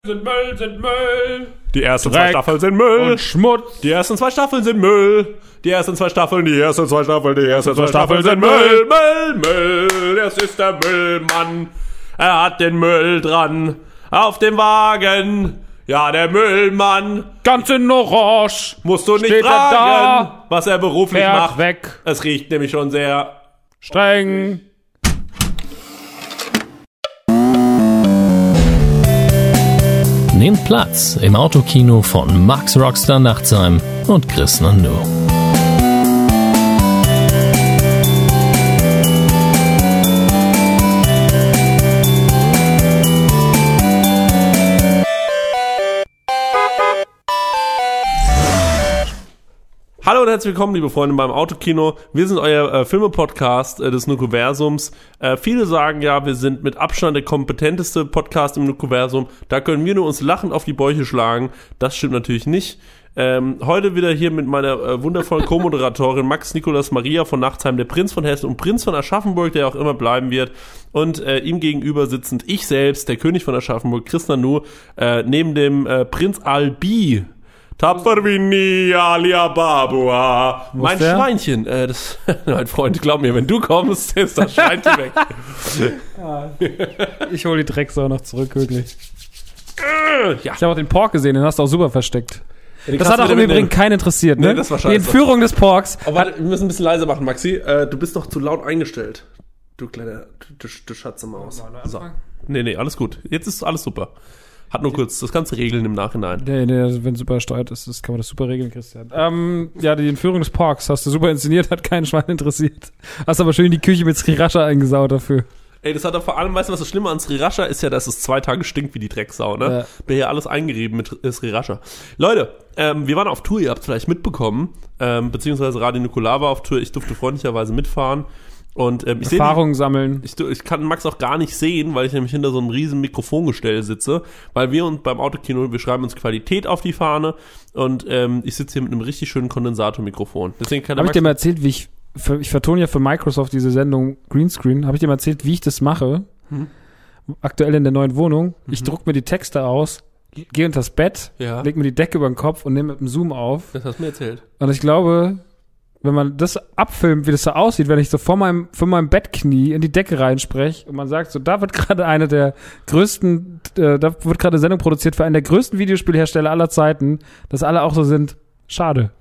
Sind Müll. Die ersten Dreck 2 Staffeln sind Müll. Und Schmutz. Die ersten 2 Staffeln sind Müll. Die ersten 2 Staffeln sind Müll. Müll. Das ist der Müllmann. Er hat den Müll dran. Auf dem Wagen. Ja, der Müllmann. Ganz in Orange. Musst du nicht Steht er fragen, da, was er beruflich fährt macht. weg. Es riecht nämlich schon sehr Streng. Nehmt Platz im Autokino von Max Rockstar Nachtsheim und Chris Nanu. Hallo und herzlich willkommen, liebe Freunde, beim Autokino. Wir sind euer Filme-Podcast des Nukuversums. Viele sagen ja, wir sind mit Abstand der kompetenteste Podcast im Nukuversum. Da können wir nur uns lachend auf die Bäuche schlagen. Das stimmt natürlich nicht. Heute wieder hier mit meiner wundervollen Co-Moderatorin Max Nikolas Maria von Nachtsheim, der Prinz von Hessen und Prinz von Aschaffenburg, der auch immer bleiben wird. Und ihm gegenüber sitzend ich selbst, der König von Aschaffenburg, Chris Nanu, neben dem Prinz Albi. Tapfer wie nie, alia Babua. Mein der? Schweinchen. Mein Freund, glaub mir, wenn du kommst, ist das Schweinchen weg. Ich hole die Drecksau noch zurück, wirklich. Ja. Ich habe auch den Pork gesehen, den hast du auch super versteckt. Den Das kannst hat du auch im wieder Übrigen mitnehmen. keinen interessiert, ne? Nee, das war scheiße. Die Entführung des Porks. Oh, warte, wir müssen ein bisschen leiser machen, Maxi. Du bist doch zu laut eingestellt. Du kleiner, du Schatzemaus. So. Nee, alles gut. Jetzt ist alles super. Hat nur kurz, das kannst du regeln im Nachhinein. Nee, also wenn super steuert ist, kann man das super regeln, Christian. Ja, die Entführung des Porks hast du super inszeniert, hat keinen Schwein interessiert. Hast aber schön die Küche mit Sriracha eingesaut dafür. Ey, das hat doch vor allem, weißt du, was das Schlimme an Sriracha ist ja, dass es 2 Tage stinkt wie die Drecksau, ne? Ja. Bin hier alles eingerieben mit Sriracha. Leute, wir waren auf Tour, ihr habt es vielleicht mitbekommen, beziehungsweise Radio Nukular war auf Tour, ich durfte freundlicherweise mitfahren. Und ich sehe Erfahrungen sammeln. ich kann Max auch gar nicht sehen, weil ich nämlich hinter so einem riesen Mikrofongestell sitze, weil wir uns beim Autokino, wir schreiben uns Qualität auf die Fahne und ich sitze hier mit einem richtig schönen Kondensatormikrofon. Deswegen kann der Habe ich Max dir mal erzählt, wie ich vertone ja für Microsoft diese Sendung Greenscreen, habe ich dir mal erzählt, wie ich das mache? Aktuell in der neuen Wohnung. Ich druck mir die Texte aus, gehe unter das Bett, Ja. leg mir die Decke über den Kopf und nehme mit dem Zoom auf. Das hast du mir erzählt. Und ich glaube, wenn man das abfilmt, wie das so aussieht, wenn ich so vor meinem Bettknie in die Decke reinspreche und man sagt so, da wird gerade eine der größten, da wird gerade eine Sendung produziert für einen der größten Videospielhersteller aller Zeiten, dass alle auch so sind. Schade.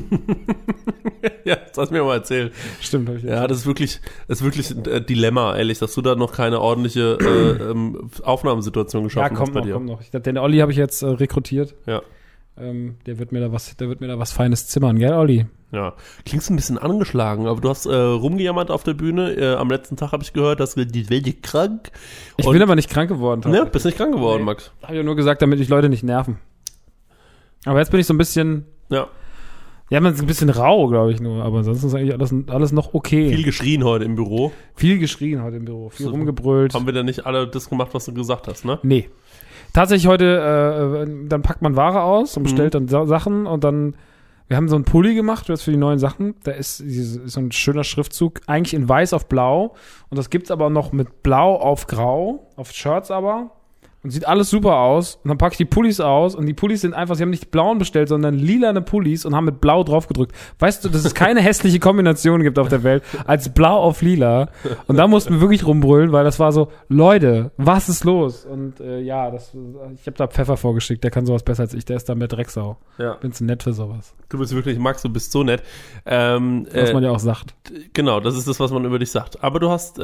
Ja, das hast du mir mal erzählt. Stimmt, habe ich Ja, das ist wirklich ein Dilemma, ehrlich, dass du da noch keine ordentliche Aufnahmesituation geschaffen hast bei dir. kommt noch. Den Olli habe ich jetzt rekrutiert. Ja. Der wird mir da was Feines zimmern, gell, Olli? Ja, klingst ein bisschen angeschlagen, aber du hast rumgejammert auf der Bühne. Am letzten Tag habe ich gehört, dass die Welt krank. Ich bin aber nicht krank geworden. Ne, bist nicht krank geworden, Max. Habe ich ja nur gesagt, damit ich Leute nicht nerven. Aber jetzt bin ich so ein bisschen, Ja, ja, man ist ein bisschen rau, glaube ich nur, aber ansonsten ist eigentlich alles noch okay. viel geschrien heute im Büro. Viel geschrien heute im Büro, viel So, rumgebrüllt. Haben wir denn nicht alle das gemacht, was du gesagt hast, ne? Nee. Tatsächlich heute, dann packt man Ware aus und bestellt dann Sachen und dann, wir haben so einen Pulli gemacht jetzt für die neuen Sachen. Da ist so ein schöner Schriftzug, eigentlich in weiß auf blau und das gibt's aber noch mit blau auf grau, auf Shirts aber. Und sieht alles super aus. Und dann packe ich die Pullis aus und die Pullis sind einfach, sie haben nicht die blauen bestellt, sondern lilane Pullis und haben mit blau drauf gedrückt. Weißt du, dass es keine hässliche Kombination gibt auf der Welt als blau auf lila. Und da mussten wir wirklich rumbrüllen, weil das war so, Leute, was ist los? Und ich habe da Pfeffer vorgeschickt, der kann sowas besser als ich, der ist da mehr Drecksau. Ja. Bin zu nett für sowas. Du bist wirklich, Max, du bist so nett. Was man ja auch sagt. Genau, das ist das, was man über dich sagt. Aber du hast,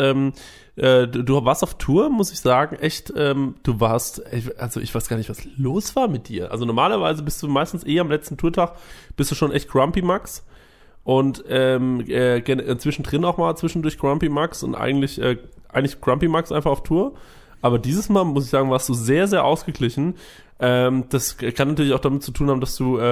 du warst auf Tour, muss ich sagen, echt, du warst, also ich weiß gar nicht, was los war mit dir. Also normalerweise bist du meistens am letzten Tourtag, bist du schon echt Grumpy Max und zwischendrin auch mal zwischendurch Grumpy Max und eigentlich Grumpy Max einfach auf Tour. Aber dieses Mal, muss ich sagen, warst du sehr, sehr ausgeglichen. Das kann natürlich auch damit zu tun haben, dass du,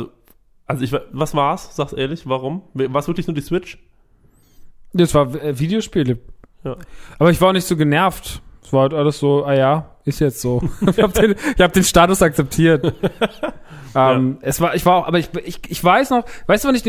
was war's? Sag's ehrlich, warum? War's wirklich nur die Switch? Das war Videospiele. Ja. Aber ich war auch nicht so genervt. Es war halt alles so, ist jetzt so. Ich hab den Status akzeptiert. Ich weiß noch, weißt du, wann ich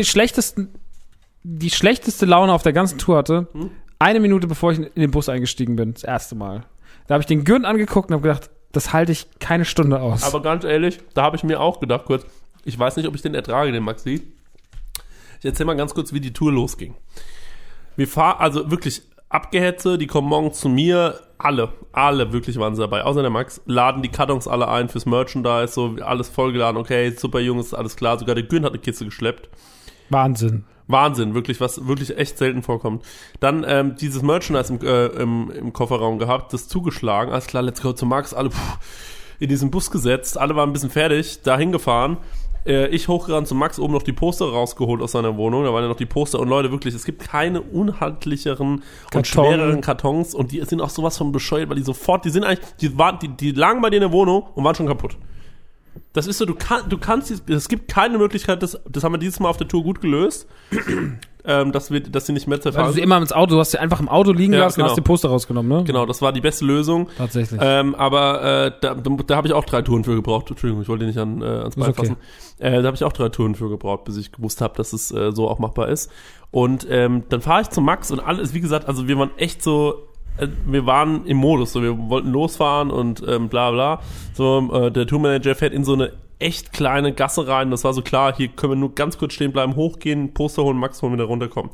die schlechteste Laune auf der ganzen Tour hatte? 1 Minute bevor ich in den Bus eingestiegen bin, das erste Mal. Da habe ich den Gürtel angeguckt und habe gedacht, das halte ich keine Stunde aus. Aber ganz ehrlich, da habe ich mir auch gedacht kurz, ich weiß nicht, ob ich den ertrage, den Maxi. Ich erzähle mal ganz kurz, wie die Tour losging. Wir fahren, also wirklich Abgehetze, die kommen morgens zu mir, alle wirklich waren sie dabei, außer der Max, laden die Kartons alle ein fürs Merchandise, so alles vollgeladen, okay, super Jungs, alles klar, sogar der Gün hat eine Kiste geschleppt. Wahnsinn, wirklich, was wirklich echt selten vorkommt. Dann dieses Merchandise im Kofferraum gehabt, das zugeschlagen, alles klar, let's go zu Max, alle in diesen Bus gesetzt, alle waren ein bisschen fertig, da hingefahren. Ich hochgerannt zu Max, oben noch die Poster rausgeholt aus seiner Wohnung. Da waren ja noch die Poster. Und Leute, wirklich, es gibt keine unhandlicheren und schwereren Kartons. Und die sind auch sowas von bescheuert, weil die sofort, die lagen bei dir in der Wohnung und waren schon kaputt. Das ist so, es gibt keine Möglichkeit, das haben wir dieses Mal auf der Tour gut gelöst, dass sie nicht mehr zerfallen. Also immer ins Auto, du hast sie einfach im Auto liegen lassen und hast die Poster rausgenommen, ne? Genau, das war die beste Lösung. Tatsächlich. Aber da habe ich auch 3 Touren für gebraucht. Entschuldigung, ich wollte nicht ans Bein fassen. Da habe ich auch 3 Touren für gebraucht, bis ich gewusst habe, dass es so auch machbar ist. Und dann fahre ich zu Max und alles, wie gesagt, also wir waren echt so, wir waren im Modus, so wir wollten losfahren und bla bla. So, der Tourmanager fährt in so eine echt kleine Gasse rein. Das war so klar, hier können wir nur ganz kurz stehen bleiben, hochgehen, Poster holen, Max holen, wieder runterkommen.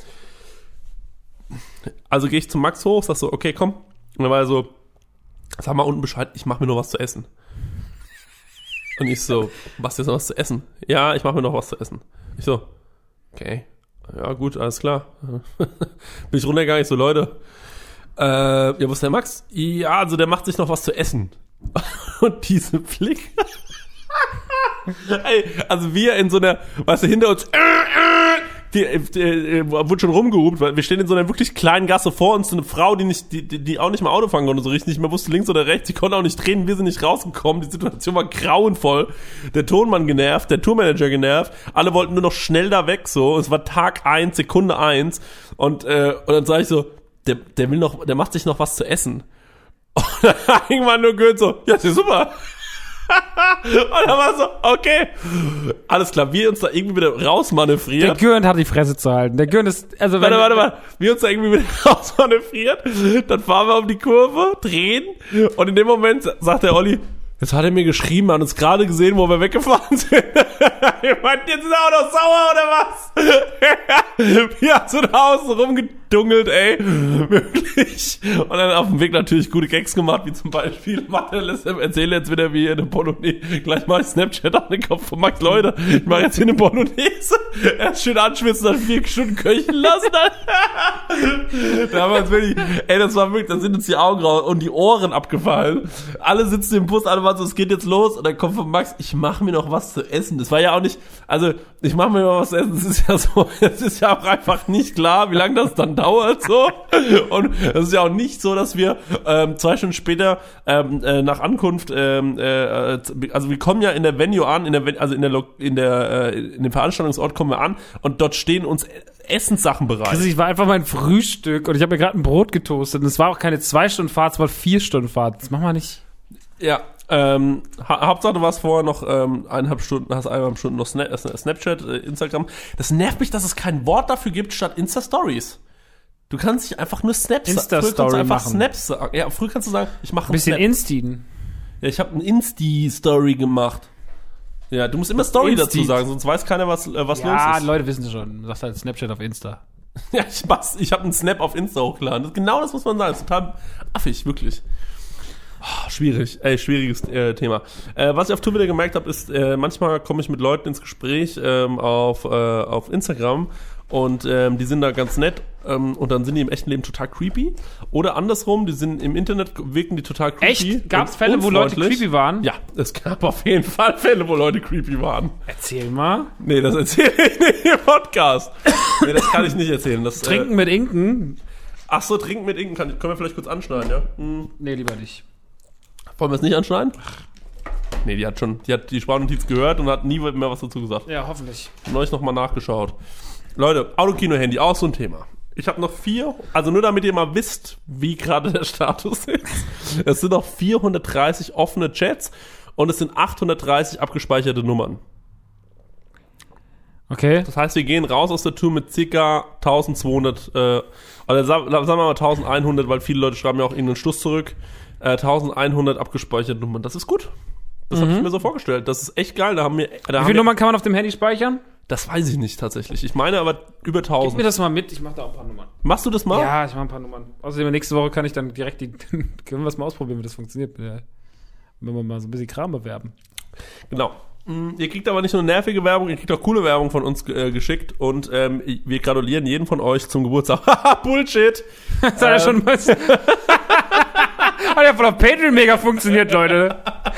Also gehe ich zu Max hoch, sag so, okay, komm. Und dann war er so, sag mal unten Bescheid, ich mache mir noch was zu essen. Und ich so, was jetzt noch was zu essen? Ja, ich mache mir noch was zu essen. Ich so, okay, ja gut, alles klar. Bin ich runtergegangen, ich so, Leute, ja, wo ist der Max? Ja, also der macht sich noch was zu essen. Und diese Blick. Ey, also wir in so einer, weißt du, hinter uns, wurde schon rumgehupt, weil wir stehen in so einer wirklich kleinen Gasse, vor uns eine Frau, die auch nicht mal Auto fahren konnte, so richtig nicht mehr wusste links oder rechts, sie konnte auch nicht drehen, wir sind nicht rausgekommen, die Situation war grauenvoll, der Tonmann genervt, der Tourmanager genervt, alle wollten nur noch schnell da weg, so, es war Tag 1, Sekunde 1 und dann sage ich so, der macht sich noch was zu essen. Und dann irgendwann nur gehört so, ja, ist ja super. Und dann war so, okay, alles klar, wir uns da irgendwie wieder rausmanövriert. Der Gürnt hat die Fresse zu halten. Der Gürnt ist, also warte, wir uns da irgendwie wieder rausmanövriert, dann fahren wir um die Kurve, drehen und in dem Moment sagt der Olli, jetzt hat er mir geschrieben, er hat uns gerade gesehen, wo wir weggefahren sind. Ich meinte, jetzt ist er auch noch sauer, oder was? Wir haben so nach Hause rumgedungelt, ey. Wirklich. Und dann auf dem Weg natürlich gute Gags gemacht, wie zum Beispiel, erzähle jetzt wieder, wie eine Bolognese. Gleich mache ich Snapchat an den Kopf von Max. Leute, ich mache jetzt hier eine Bolognese. Erst schön anschwitzen, dann 4 Stunden köcheln lassen. Da haben wir uns wirklich, ey, das war wirklich, da sind uns die Augen raus und die Ohren abgefallen. Alle sitzen im Bus, alle waren so, es geht jetzt los. Und dann kommt von Max, ich mache mir noch was zu essen. Das war ja auch nicht, also ich mache mir noch was zu essen. Das ist ja so, es ist ja auch einfach nicht klar, wie lange das dann dauert, so. Und es ist ja auch nicht so, dass wir 2 Stunden später nach Ankunft, also wir kommen ja in der Venue an, in dem Veranstaltungsort kommen wir an und dort stehen uns Essenssachen bereit. Also ich war einfach mein Frühstück und ich habe mir gerade ein Brot getoastet und es war auch keine 2 Stunden Fahrt, es war 4 Stunden Fahrt. Das machen wir nicht. Ja, Hauptsache du warst vorher noch 1,5 Stunden noch Snapchat, Instagram. Das nervt mich, dass es kein Wort dafür gibt statt Insta-Stories. Du kannst nicht einfach nur Snaps sagen. Insta-Story machen. Snaps sagen. Ja, früher kannst du sagen, ich mache ein bisschen Instien. Ja, ich habe ein Insti-Story gemacht. Ja, du musst immer Story dazu sagen, sonst weiß keiner, was los ist. Ja, Leute wissen es schon. Du sagst halt Snapchat auf Insta. Ja, ich habe einen Snap auf Insta hochgeladen. Genau das muss man sagen. Das ist total affig, wirklich. Oh, schwieriges Thema. Was ich auf Tour wieder gemerkt habe, ist, manchmal komme ich mit Leuten ins Gespräch auf Instagram und die sind da ganz nett und dann sind die im echten Leben total creepy. Oder andersrum, die sind im Internet, wirken die total creepy. Echt? Gab es Fälle, wo Leute creepy waren? Ja, es gab auf jeden Fall Fälle, wo Leute creepy waren. Erzähl mal. Nee, das erzähle ich nicht im Podcast. Nee, das kann ich nicht erzählen. Das, Trinken mit Inken? Ach so, Trinken mit Inken können wir vielleicht kurz anschneiden, ja? Nee, lieber nicht. Wollen wir es nicht anschneiden? Nee, die hat die Sprachnotiz gehört und hat nie mehr was dazu gesagt. Ja, hoffentlich. Neulich nochmal nachgeschaut. Leute, Autokino-Handy, auch so ein Thema. Ich habe noch 4, also nur damit ihr mal wisst, wie gerade der Status ist. Es sind noch 430 offene Chats und es sind 830 abgespeicherte Nummern. Okay. Das heißt, wir gehen raus aus der Tour mit ca. 1200, oder sagen wir mal 1100, weil viele Leute schreiben ja auch irgendeinen Schluss zurück. 1100 abgespeicherte Nummern. Das ist gut. Das habe ich mir so vorgestellt. Das ist echt geil. Wie viele Nummern kann man auf dem Handy speichern? Das weiß ich nicht tatsächlich. Ich meine aber über 1000. Gib mir das mal mit, ich mache da auch ein paar Nummern. Machst du das mal? Ja, ich mache ein paar Nummern. Außerdem nächste Woche kann ich dann direkt können wir das mal ausprobieren, wie das funktioniert. Wenn wir mal so ein bisschen Kram bewerben. Genau. Ihr kriegt aber nicht nur nervige Werbung, ihr kriegt auch coole Werbung von uns geschickt und wir gratulieren jeden von euch zum Geburtstag. Haha, Bullshit! Das hat ja schon was. Hat ja voll auf Patreon mega funktioniert, Leute.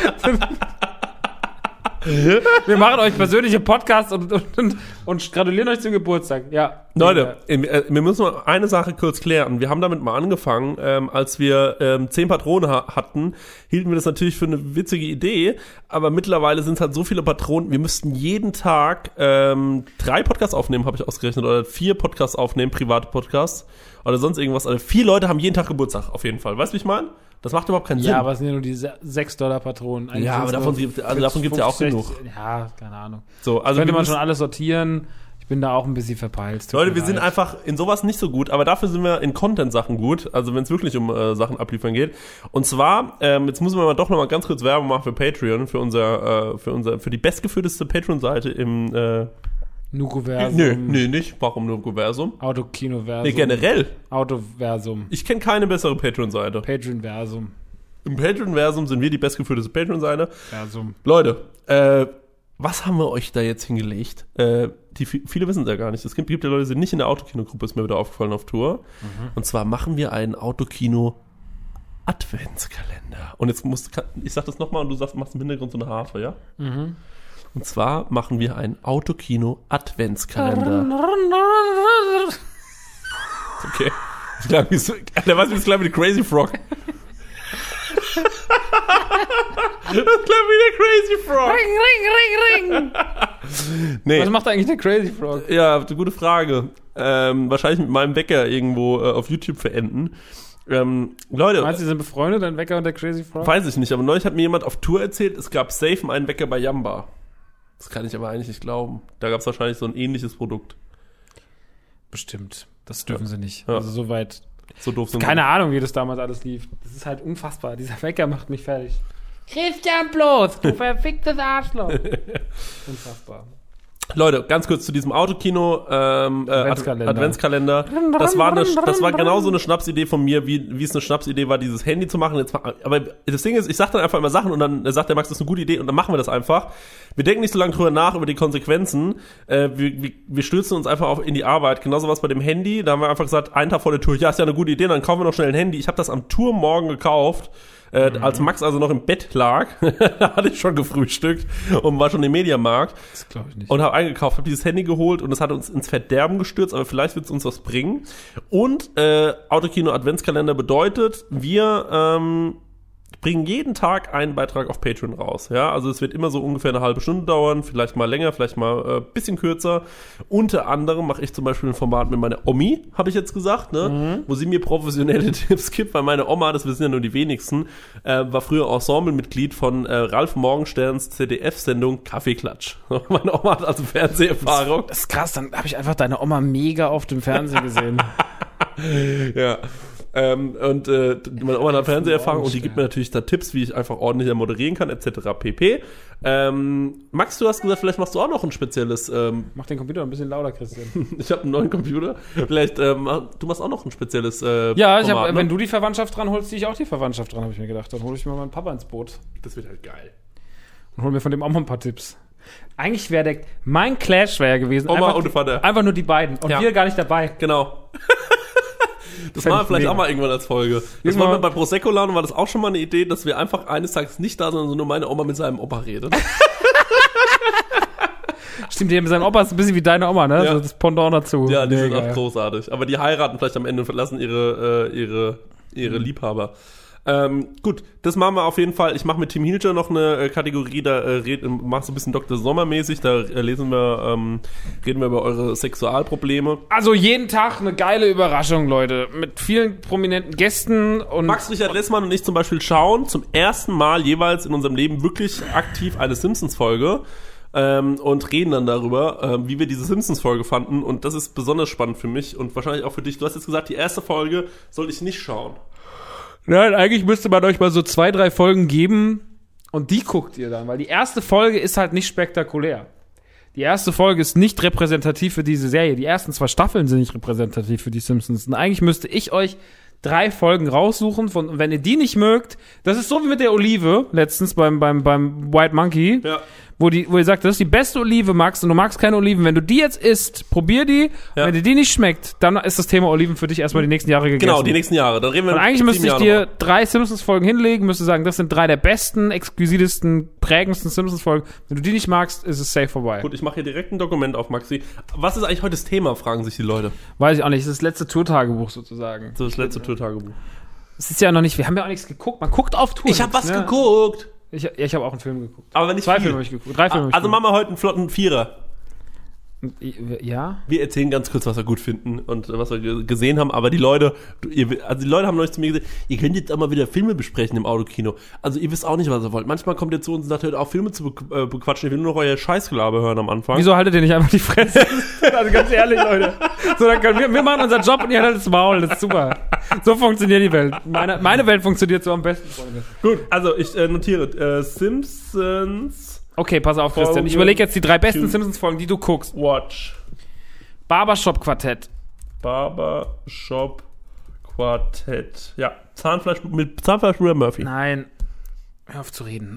Wir machen euch persönliche Podcasts und gratulieren euch zum Geburtstag. Ja. Leute, wir müssen mal eine Sache kurz klären. Wir haben damit mal angefangen, als wir 10 Patronen hatten, hielten wir das natürlich für eine witzige Idee, aber mittlerweile sind es halt so viele Patronen, wir müssten jeden Tag 3 Podcasts aufnehmen, habe ich ausgerechnet, oder 4 Podcasts aufnehmen, private Podcasts oder sonst irgendwas. Also 4 Leute haben jeden Tag Geburtstag, auf jeden Fall. Weißt du, wie ich meine? Das macht überhaupt keinen Sinn. Ja, aber es sind ja nur die $6 Patronen. Eigentlich ja, aber davon gibt es ja auch genug. Ja, keine Ahnung. So, also könnte man schon alles sortieren. Ich bin da auch ein bisschen verpeilt. Leute, wir sind einfach in sowas nicht so gut, aber dafür sind wir in Content-Sachen gut, also wenn es wirklich um Sachen abliefern geht. Und zwar, jetzt müssen wir mal doch nochmal ganz kurz Werbung machen für Patreon, für die bestgeführteste Patreon-Seite im Nukuversum. Nee, nicht. Warum Nukuversum? Autokinoversum. Nee, generell. Autoversum. Ich kenne keine bessere Patreon-Seite. Patreonversum. Im Patreonversum sind wir die bestgeführteste Patreon-Seite. Versum. Leute, was haben wir euch da jetzt hingelegt? Viele wissen es ja gar nicht. Es gibt ja Leute, die sind nicht in der Autokino-Gruppe, ist mir wieder aufgefallen auf Tour. Und zwar machen wir einen Autokino-Adventskalender. Und jetzt ich sag das nochmal und du machst im Hintergrund so eine Harfe, ja? Mhm. Und zwar machen wir einen Autokino-Adventskalender. Okay. Der weiß, wie es klar wie der Crazy Frog. Das klingt wie der Crazy Frog. Ring. Nee. Was macht eigentlich der Crazy Frog? Ja, gute Frage. Wahrscheinlich mit meinem Wecker irgendwo auf YouTube verenden. Leute. Meinst du, die sind befreundet, dein Wecker und der Crazy Frog? Weiß ich nicht, aber neulich hat mir jemand auf Tour erzählt, es gab safe einen Wecker bei Jamba. Das kann ich aber eigentlich nicht glauben. Da gab es wahrscheinlich so ein ähnliches Produkt. Bestimmt. Das dürfen sie nicht. Ja. Also soweit. So doof sind Keine Ahnung, wie das damals alles lief. Das ist halt unfassbar. Dieser Wecker macht mich fertig. Christian bloß, du verficktes Arschloch. Unfassbar. Leute, ganz kurz zu diesem Autokino Adventskalender. Das war genau so eine Schnapsidee von mir, wie es eine Schnapsidee war, dieses Handy zu machen. Aber das Ding ist, ich sag dann einfach immer Sachen und dann sagt der Max, das ist eine gute Idee und dann machen wir das einfach. Wir denken nicht so lange drüber nach, über die Konsequenzen. Wir stürzen uns einfach in die Arbeit. Genauso was bei dem Handy. Da haben wir einfach gesagt, einen Tag vor der Tour, ja, ist ja eine gute Idee, dann kaufen wir noch schnell ein Handy. Ich habe das am Tourmorgen gekauft. Als Max also noch im Bett lag, da hatte ich schon gefrühstückt und war schon im Mediamarkt. Das glaube ich nicht. Und habe eingekauft, habe dieses Handy geholt und das hat uns ins Verderben gestürzt, aber vielleicht wird es uns was bringen. Und Autokino Adventskalender bedeutet, wir bringen jeden Tag einen Beitrag auf Patreon raus. Ja, also es wird immer so ungefähr eine halbe Stunde dauern, vielleicht mal länger, vielleicht mal bisschen kürzer. Unter anderem mache ich zum Beispiel ein Format mit meiner Omi, habe ich jetzt gesagt, ne, wo sie mir professionelle Tipps gibt, weil meine Oma, das wissen ja nur die wenigsten, war früher Ensemblemitglied von Ralf Morgensterns ZDF-Sendung Kaffeeklatsch. Meine Oma hat also Fernseherfahrung. Das ist krass, dann habe ich einfach deine Oma mega oft im Fernsehen gesehen. Ja. Und meine Oma hat Fernseherfahrung und die gibt mir natürlich da Tipps, wie ich einfach ordentlicher moderieren kann, etc. pp. Max, du hast gesagt, vielleicht machst du auch noch ein spezielles... Mach den Computer ein bisschen lauter, Christian. Ich habe einen neuen Computer. Vielleicht, du machst auch noch ein spezielles ja, Format, ne? Wenn du die Verwandtschaft dran holst, ziehe ich auch die Verwandtschaft dran, habe ich mir gedacht. Dann hole ich mir meinen Papa ins Boot. Das wird halt geil. Und hol mir von dem auch mal ein paar Tipps. Eigentlich wäre mein Clash wäre ja gewesen. Oma und Vater. Einfach nur die beiden. Und wir gar nicht dabei. Genau. Das machen wir vielleicht auch mal irgendwann als Folge. Das war bei Prosecco Laune, war das auch schon mal eine Idee, dass wir einfach eines Tages nicht da sind, sondern nur meine Oma mit seinem Opa redet. Stimmt, die mit seinem Opa ist ein bisschen wie deine Oma, ne? Ja. So das Pendant dazu. Ja, die sind auch großartig. Aber die heiraten vielleicht am Ende und verlassen ihre Liebhaber. Gut, das machen wir auf jeden Fall. Ich mache mit Tim Hilscher noch eine Kategorie, da mach so ein bisschen Dr. Sommer-mäßig, da reden wir über eure Sexualprobleme. Also jeden Tag eine geile Überraschung, Leute, mit vielen prominenten Gästen. Und Max Richard Lessmann und ich zum Beispiel schauen zum ersten Mal jeweils in unserem Leben wirklich aktiv eine Simpsons-Folge und reden dann darüber, wie wir diese Simpsons-Folge fanden, und das ist besonders spannend für mich und wahrscheinlich auch für dich. Du hast jetzt gesagt, die erste Folge soll ich nicht schauen. Nein, eigentlich müsste man euch mal so 2, 3 Folgen geben und die guckt ihr dann, weil die erste Folge ist halt nicht spektakulär. Die erste Folge ist nicht repräsentativ für diese Serie. Die ersten 2 Staffeln sind nicht repräsentativ für die Simpsons. Und eigentlich müsste ich euch 3 Folgen raussuchen, und wenn ihr die nicht mögt, das ist so wie mit der Olive letztens beim White Monkey, Ja. wo ihr sagt, das ist die beste Olive, Max, und du magst keine Oliven. Wenn du die jetzt isst, probier die. Ja. Wenn dir die nicht schmeckt, dann ist das Thema Oliven für dich erstmal die nächsten Jahre gegessen. Genau, die nächsten Jahre. Dann reden wir Und eigentlich in müsste 7 ich Jahren dir nochmal. 3 Simpsons-Folgen hinlegen, müsste sagen, das sind 3 der besten, exquisitesten, prägendsten Simpsons-Folgen. Wenn du die nicht magst, ist es safe vorbei. Gut, ich mache hier direkt ein Dokument auf, Maxi. Was ist eigentlich heute das Thema, fragen sich die Leute. Weiß ich auch nicht, das ist das letzte Tourtagebuch sozusagen. So das letzte Tourtagebuch. Es ist ja noch nicht, wir haben ja auch nichts geguckt. Man guckt auf Tour. Ich habe was ne? geguckt. Ich habe auch einen Film geguckt. Aber wenn nicht 2 viel. Filme habe ich geguckt. 3 Filme habe ich Also machen wir heute einen flotten Vierer. geguckt. Ja? Wir erzählen ganz kurz, was wir gut finden und was wir gesehen haben, aber die Leute haben neulich zu mir gesagt, ihr könnt jetzt auch mal wieder Filme besprechen im Autokino. Also ihr wisst auch nicht, was ihr wollt. Manchmal kommt ihr zu uns und sagt, hört auf, Filme zu bequatschen, ich will nur noch euer Scheißgelaber hören am Anfang. Wieso haltet ihr nicht einfach die Fresse? Also ganz ehrlich, Leute. So, dann können wir machen unseren Job und ihr haltet das Maul. Das ist super. So funktioniert die Welt. Meine Welt funktioniert so am besten, Freunde. Gut, also ich notiere Simpsons Okay, pass auf, Christian. Ich überlege jetzt die 3 besten Simpsons-Folgen, die du guckst. Watch. Barbershop-Quartett. Barbershop Quartett. Ja, Zahnfleischbruder Murphy. Nein. Hör auf zu reden.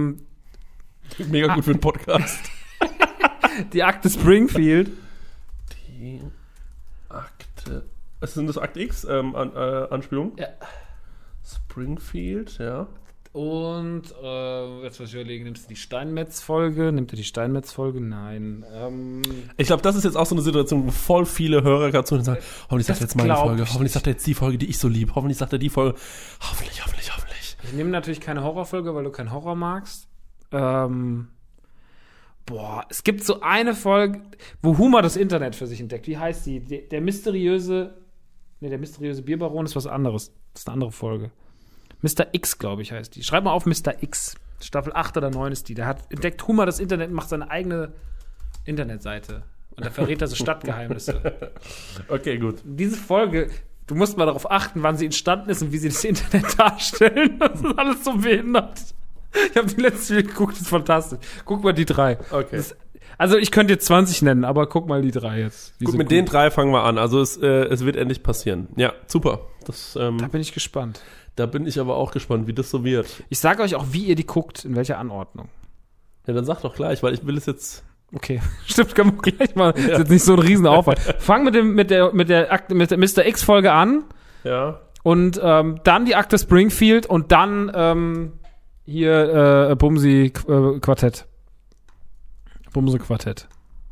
Mega gut für einen Podcast. Die Akte Springfield. Die Akte. Sind das Akt X Anspielung? Ja. Springfield, ja. Und, jetzt muss ich überlegen, nimmst du die Steinmetz-Folge? Nimmt ihr die Steinmetz-Folge? Nein. Ich glaube, das ist jetzt auch so eine Situation, wo voll viele Hörer gerade zu und sagen, hoffentlich sagt er jetzt meine Folge, hoffentlich sagt er jetzt die Folge, die ich so lieb, hoffentlich sagt er die Folge, hoffentlich. Ich nehme natürlich keine Horrorfolge, weil du keinen Horror magst. Es gibt so eine Folge, wo Humor das Internet für sich entdeckt. Wie heißt die? Der mysteriöse Bierbaron ist was anderes. Das ist eine andere Folge. Mr. X, glaube ich, heißt die. Schreib mal auf Mr. X. Staffel 8 oder 9 ist die. Der hat entdeckt Humor das Internet und macht seine eigene Internetseite. Und da verrät er so Stadtgeheimnisse. Okay, gut. Diese Folge, du musst mal darauf achten, wann sie entstanden ist und wie sie das Internet darstellen. Das ist alles so behindert. Ich habe die letzte Video geguckt, das ist fantastisch. Guck mal die 3. Okay. Also ich könnte jetzt 20 nennen, aber guck mal die 3 jetzt. Gut, mit den 3 fangen wir an. Also es wird endlich passieren. Ja, super. Da bin ich gespannt. Da bin ich aber auch gespannt, wie das so wird. Ich sage euch auch, wie ihr die guckt, in welcher Anordnung. Ja, dann sag doch gleich, weil ich will es jetzt. Okay, stimmt, können wir gleich mal. Ja. Ist jetzt nicht so ein Riesenaufwand. Fang mit der Mr. X-Folge an. Ja. Und dann die Akte Springfield und dann hier Bumsi-Quartett. Bumse-Quartett.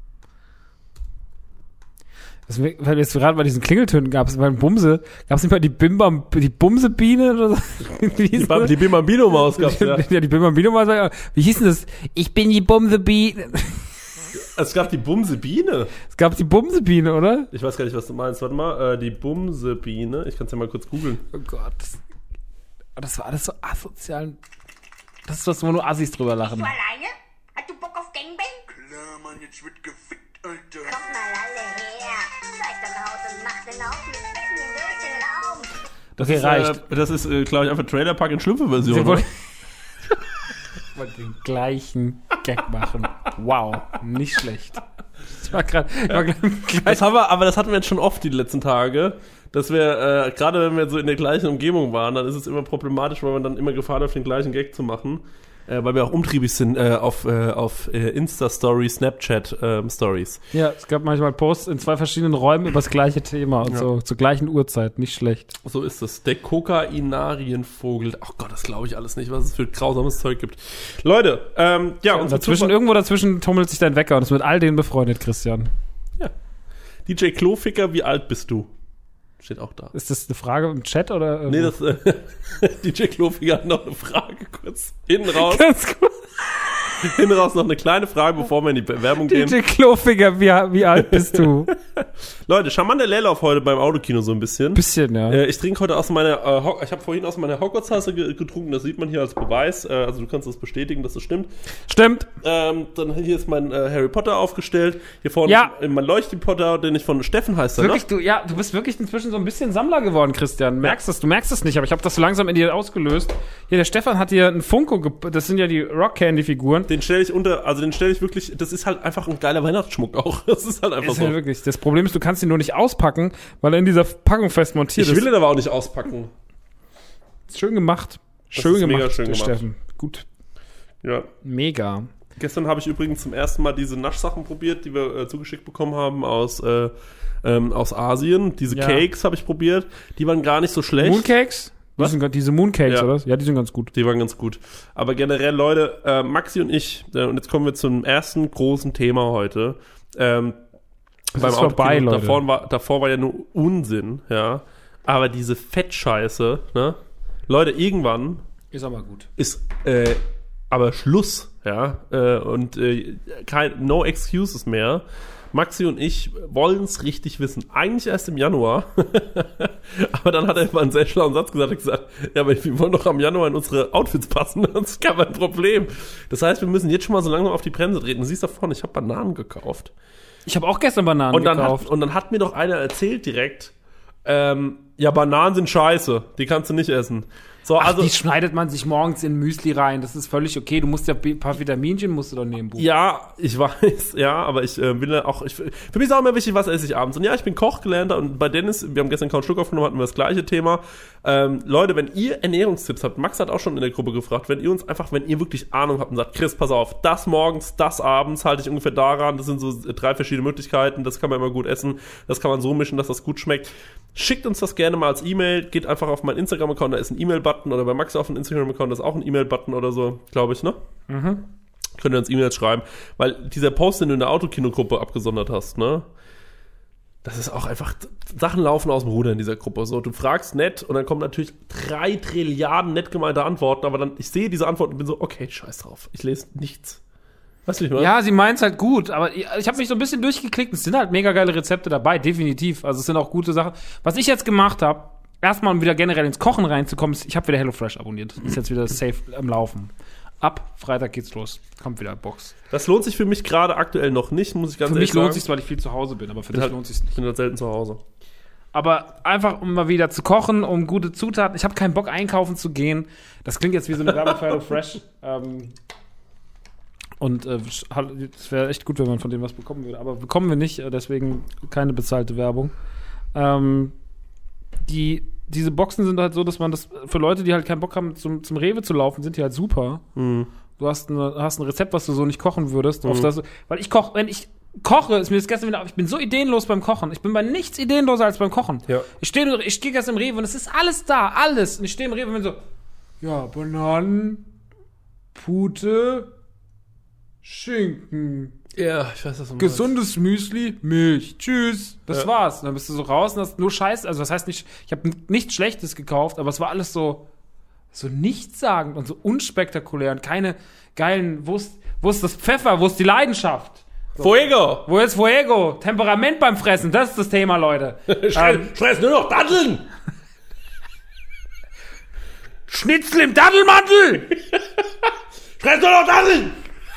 Weil jetzt gerade bei diesen Klingeltönen gab es beim Bumse, gab es nicht mal die Bumse-Biene oder so? Die Bimbambino-Maus gab's, ja. Ja, die Bimbambino-Maus. Wie hieß denn das? Ich bin die Bumse-Biene. Es gab die Bumse-Biene. Es gab die Bumse-Biene, oder? Ich weiß gar nicht, was du meinst. Warte mal, die Bumse-Biene. Ich kann es ja mal kurz googeln. Oh Gott. Das war alles so asozial. Das ist das, wo nur Assis drüber lachen. Bist du alleine? Hast du Bock auf Gangbang? Klar, Mann, jetzt wird gefickt, Alter. Kommt mal alle her. Steigt dann raus und macht den auf mit Spinnen durch den Raum. Okay, reicht. Das ist, glaube ich, einfach Trailer Park in Schlümpfe-Version. Sie wollte den gleichen Gag machen. Wow, nicht schlecht. Ich war gerade das hatten wir jetzt schon oft die letzten Tage, dass wir, gerade wenn wir so in der gleichen Umgebung waren, dann ist es immer problematisch, weil man dann immer Gefahr läuft, den gleichen Gag zu machen. Weil wir auch umtriebig sind auf Insta-Stories, Snapchat-Stories. Ja, es gab manchmal Posts in 2 verschiedenen Räumen über das gleiche Thema und so zur gleichen Uhrzeit. Nicht schlecht. So ist es. Der Kokainarienvogel. Ach Gott, das glaube ich alles nicht, was es für grausames Zeug gibt. Leute, irgendwo dazwischen tummelt sich dein Wecker und ist mit all denen befreundet, Christian. Ja. DJ Kloficker, wie alt bist du? Steht auch da. Ist das eine Frage im Chat oder? Nee, DJ Klofiger hat noch eine Frage kurz hinten raus. Ganz gut. Hinten raus noch eine kleine Frage, bevor wir in die Werbung gehen. DJ Klofinger, wie alt bist du? Leute, charmanter Leerlauf heute beim Autokino so ein bisschen. Bisschen, ja. Ich trinke heute aus meiner, ich habe vorhin aus meiner Hogwarts-Tasse getrunken, das sieht man hier als Beweis. Also du kannst das bestätigen, dass das stimmt. Stimmt. Dann hier ist mein Harry Potter aufgestellt. Hier vorne Ja. ist mein Leuchtpotter, den ich von Steffen heißt er, ne? Wirklich, du bist wirklich inzwischen so ein bisschen Sammler geworden, Christian. Du merkst es nicht, aber ich habe das so langsam in dir ausgelöst. Hier, der Stefan hat hier einen Funko, das sind ja die Rock-Candy-Figuren. Den stelle ich wirklich, das ist halt einfach ein geiler Weihnachtsschmuck auch. Das ist halt einfach Ist so. ja wirklich. Das Problem ist, du kannst ihn nur nicht auspacken, weil er in dieser Packung fest montiert Ich will ihn aber auch nicht auspacken. ist. Schön gemacht. ist mega schön der gemacht. Steffen. Gut. Ja. Mega. Gestern habe ich übrigens zum ersten Mal diese Naschsachen probiert, die wir zugeschickt bekommen haben aus Asien. Diese Ja. Cakes habe ich probiert. Die waren gar nicht so schlecht. Mooncakes? Was? Diese Mooncakes, Ja. oder? Ja, die sind ganz gut. Die waren ganz gut. Aber generell, Leute, Maxi und ich, und jetzt kommen wir zum ersten großen Thema heute. Beim ist vorbei, Autokino. Leute. Davor war ja nur Unsinn, ja. Aber diese Fettscheiße, ne? Leute, irgendwann Ist aber gut. ist aber Schluss, ja. No excuses mehr. Maxi und ich wollen es richtig wissen. Eigentlich erst im Januar. Aber dann hat er mal einen sehr schlauen Satz gesagt. Er hat gesagt, ja, aber wir wollen doch am Januar in unsere Outfits passen. Das ist kein Problem. Das heißt, wir müssen jetzt schon mal so langsam auf die Bremse treten. Du siehst da vorne, ich habe Bananen gekauft. Ich habe auch gestern Bananen gekauft. Und dann hat mir doch einer erzählt direkt, ja, Bananen sind scheiße. Die kannst du nicht essen. So, Ach, also, die schneidet man sich morgens in Müsli rein. Das ist völlig okay. Du musst ja ein paar Vitaminchen musst du doch nehmen. Buch. ja, ich weiß, ja, aber ich will ja auch, für mich ist auch immer wichtig, was esse ich abends. Und ja, ich bin Kochgelernter und bei Dennis, wir haben gestern Couch Schluck aufgenommen, hatten wir das gleiche Thema. Leute, wenn ihr Ernährungstipps habt, Max hat auch schon in der Gruppe gefragt, wenn ihr wirklich Ahnung habt und sagt, Chris, pass auf, das morgens, das abends, halte ich ungefähr daran, das sind so 3 verschiedene Möglichkeiten, das kann man immer gut essen, das kann man so mischen, dass das gut schmeckt. Schickt uns das gerne mal als E-Mail, geht einfach auf meinen Instagram-Account, da ist ein E-Mail-Button oder bei Max auf dem Instagram-Account ist auch ein E-Mail-Button oder so, glaube ich, ne? Mhm. Könnt ihr uns E-Mails schreiben, weil dieser Post, den du in der Autokino-Gruppe abgesondert hast, ne? Das ist auch einfach, Sachen laufen aus dem Ruder in dieser Gruppe. So, du fragst nett und dann kommen natürlich 3 Trilliarden nett gemeinte Antworten, aber dann, ich sehe diese Antworten und bin so, okay, scheiß drauf, ich lese nichts. Weißt du, wie ich meine? Ja, sie meint's halt gut, aber ich habe mich so ein bisschen durchgeklickt. Es sind halt mega geile Rezepte dabei, definitiv. Also es sind auch gute Sachen. Was ich jetzt gemacht habe, erstmal um wieder generell ins Kochen reinzukommen, ist, ich habe wieder HelloFresh abonniert. Ist jetzt wieder safe am Laufen. Ab Freitag geht's los. Kommt wieder Box. Das lohnt sich für mich gerade aktuell noch nicht, muss ich ganz Für ehrlich mich sagen. lohnt sich's, weil ich viel zu Hause bin, aber für dich lohnt sich's Ich nicht. bin halt selten zu Hause. Aber einfach, um mal wieder zu kochen, um gute Zutaten. Ich habe keinen Bock, einkaufen zu gehen. Das klingt jetzt wie so eine Werbung für HelloFresh. Und es wäre echt gut, wenn man von dem was bekommen würde. Aber bekommen wir nicht, deswegen keine bezahlte Werbung. Diese Boxen sind halt so, dass man das für Leute, die halt keinen Bock haben, zum Rewe zu laufen, sind die halt super. Mhm. Du hast ein Rezept, was du so nicht kochen würdest. Auf das, weil wenn ich koche, ist mir das gestern wieder auf. Ich bin so ideenlos beim Kochen. Ich bin bei nichts ideenloser als beim Kochen. Ja. Ich stehe gestern im Rewe und es ist alles da, alles. Und ich stehe im Rewe und bin so, ja, Bananen, Pute, Schinken, Ja, ich weiß, was du meinst. gesundes Müsli, Milch, tschüss. Das war's. Und dann bist du so raus und hast nur Scheiß. Also das heißt nicht, ich habe nichts Schlechtes gekauft, aber es war alles so nichtssagend und so unspektakulär und keine geilen, wo ist das Pfeffer, wo ist die Leidenschaft? Fuego! Wo ist Fuego? Temperament beim Fressen, das ist das Thema, Leute. Fress nur noch Datteln! Schnitzel im Dattelmantel! Fress nur noch Datteln!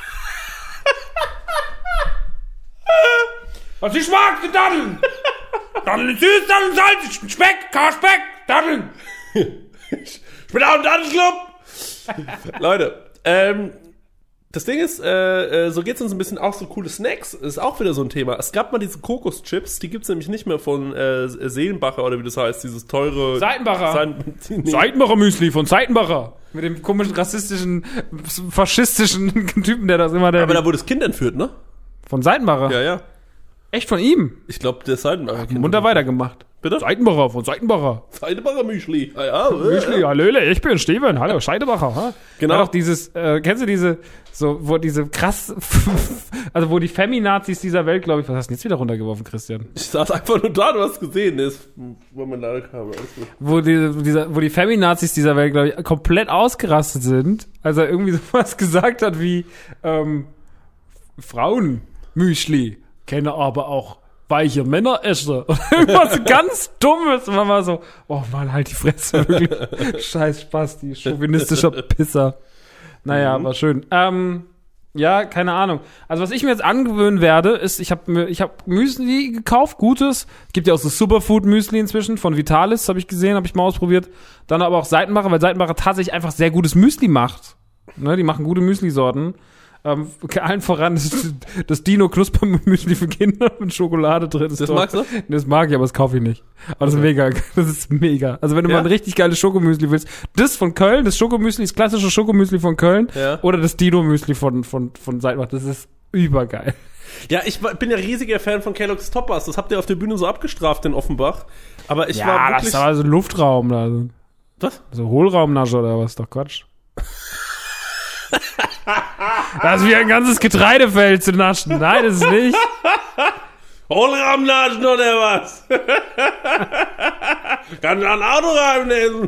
Was ich mag, sind Datteln! Datteln süß, Datteln salzig, Speck, Karspeck, Datteln! Ich bin auch im Dattelclub! Leute, das Ding ist, so geht's uns ein bisschen auch so coole Snacks. Ist auch wieder so ein Thema. Es gab mal diese Kokoschips, die gibt's nämlich nicht mehr von Seelenbacher oder wie das heißt, dieses teure... Seitenbacher. Seitenbacher Müsli von Seitenbacher. Mit dem komischen, rassistischen, faschistischen Typen, der das immer Aber da wurde das Kind entführt, ne? von Seitenbacher? Ja, ja. Echt von ihm? Ich glaube, der Seidenbacher kennt Munter ihn. weitergemacht. Bitte? Seitenbacher, von Seitenbacher. Seidenbacher Müsli. Ja, Müsli, hallöle, ich bin Steven. Hallo, Scheidebacher. Ha? Genau. War doch dieses, kennst du diese, so, wo diese krass, also wo die Feminazis dieser Welt, glaube ich, was hast du denn jetzt wieder runtergeworfen, Christian? Ich saß einfach nur da, du hast gesehen. Das war mein Ladekabel. Alles gut. Wo die Feminazis dieser Welt, glaube ich, komplett ausgerastet sind, als er irgendwie sowas gesagt hat wie, Frauenmüsli, kenne aber auch weiche Männeresche. Irgendwas ganz Dummes. Und man war so, oh Mann, halt die Fresse, wirklich. Scheiß Spasti, chauvinistischer Pisser. Naja, war schön. Ja, keine Ahnung. Also was ich mir jetzt angewöhnen werde, ist, ich hab Müsli gekauft, gutes. Gibt ja auch so Superfood-Müsli inzwischen von Vitalis, habe ich gesehen, habe ich mal ausprobiert. Dann aber auch Seitenbacher, weil Seitenbacher tatsächlich einfach sehr gutes Müsli macht. Ne, die machen gute Müsli-Sorten. Allen voran das Dino-Knusper-Müsli für Kinder mit Schokolade drin. Das magst du? Das mag ich, aber das kaufe ich nicht. Aber das ist mega. Das ist mega. Also wenn du mal ein richtig geiles Schokomüsli willst, das von Köln, das Schokomüsli, das klassische Schokomüsli von Köln oder das Dino-Müsli von Seitenbach, das ist übergeil. Ja, ich bin ja riesiger Fan von Kellogg's Toppers. Das habt ihr auf der Bühne so abgestraft in Offenbach. Aber ich war wirklich... das ist aber so ein Luftraum da. Was? So Hohlraumnasche oder was? Doch Quatsch. Das ist wie ein ganzes Getreidefeld zu naschen. Nein, das ist nicht. Hohlraumnaschen oder was? Kann ich ein Auto reinnehmen?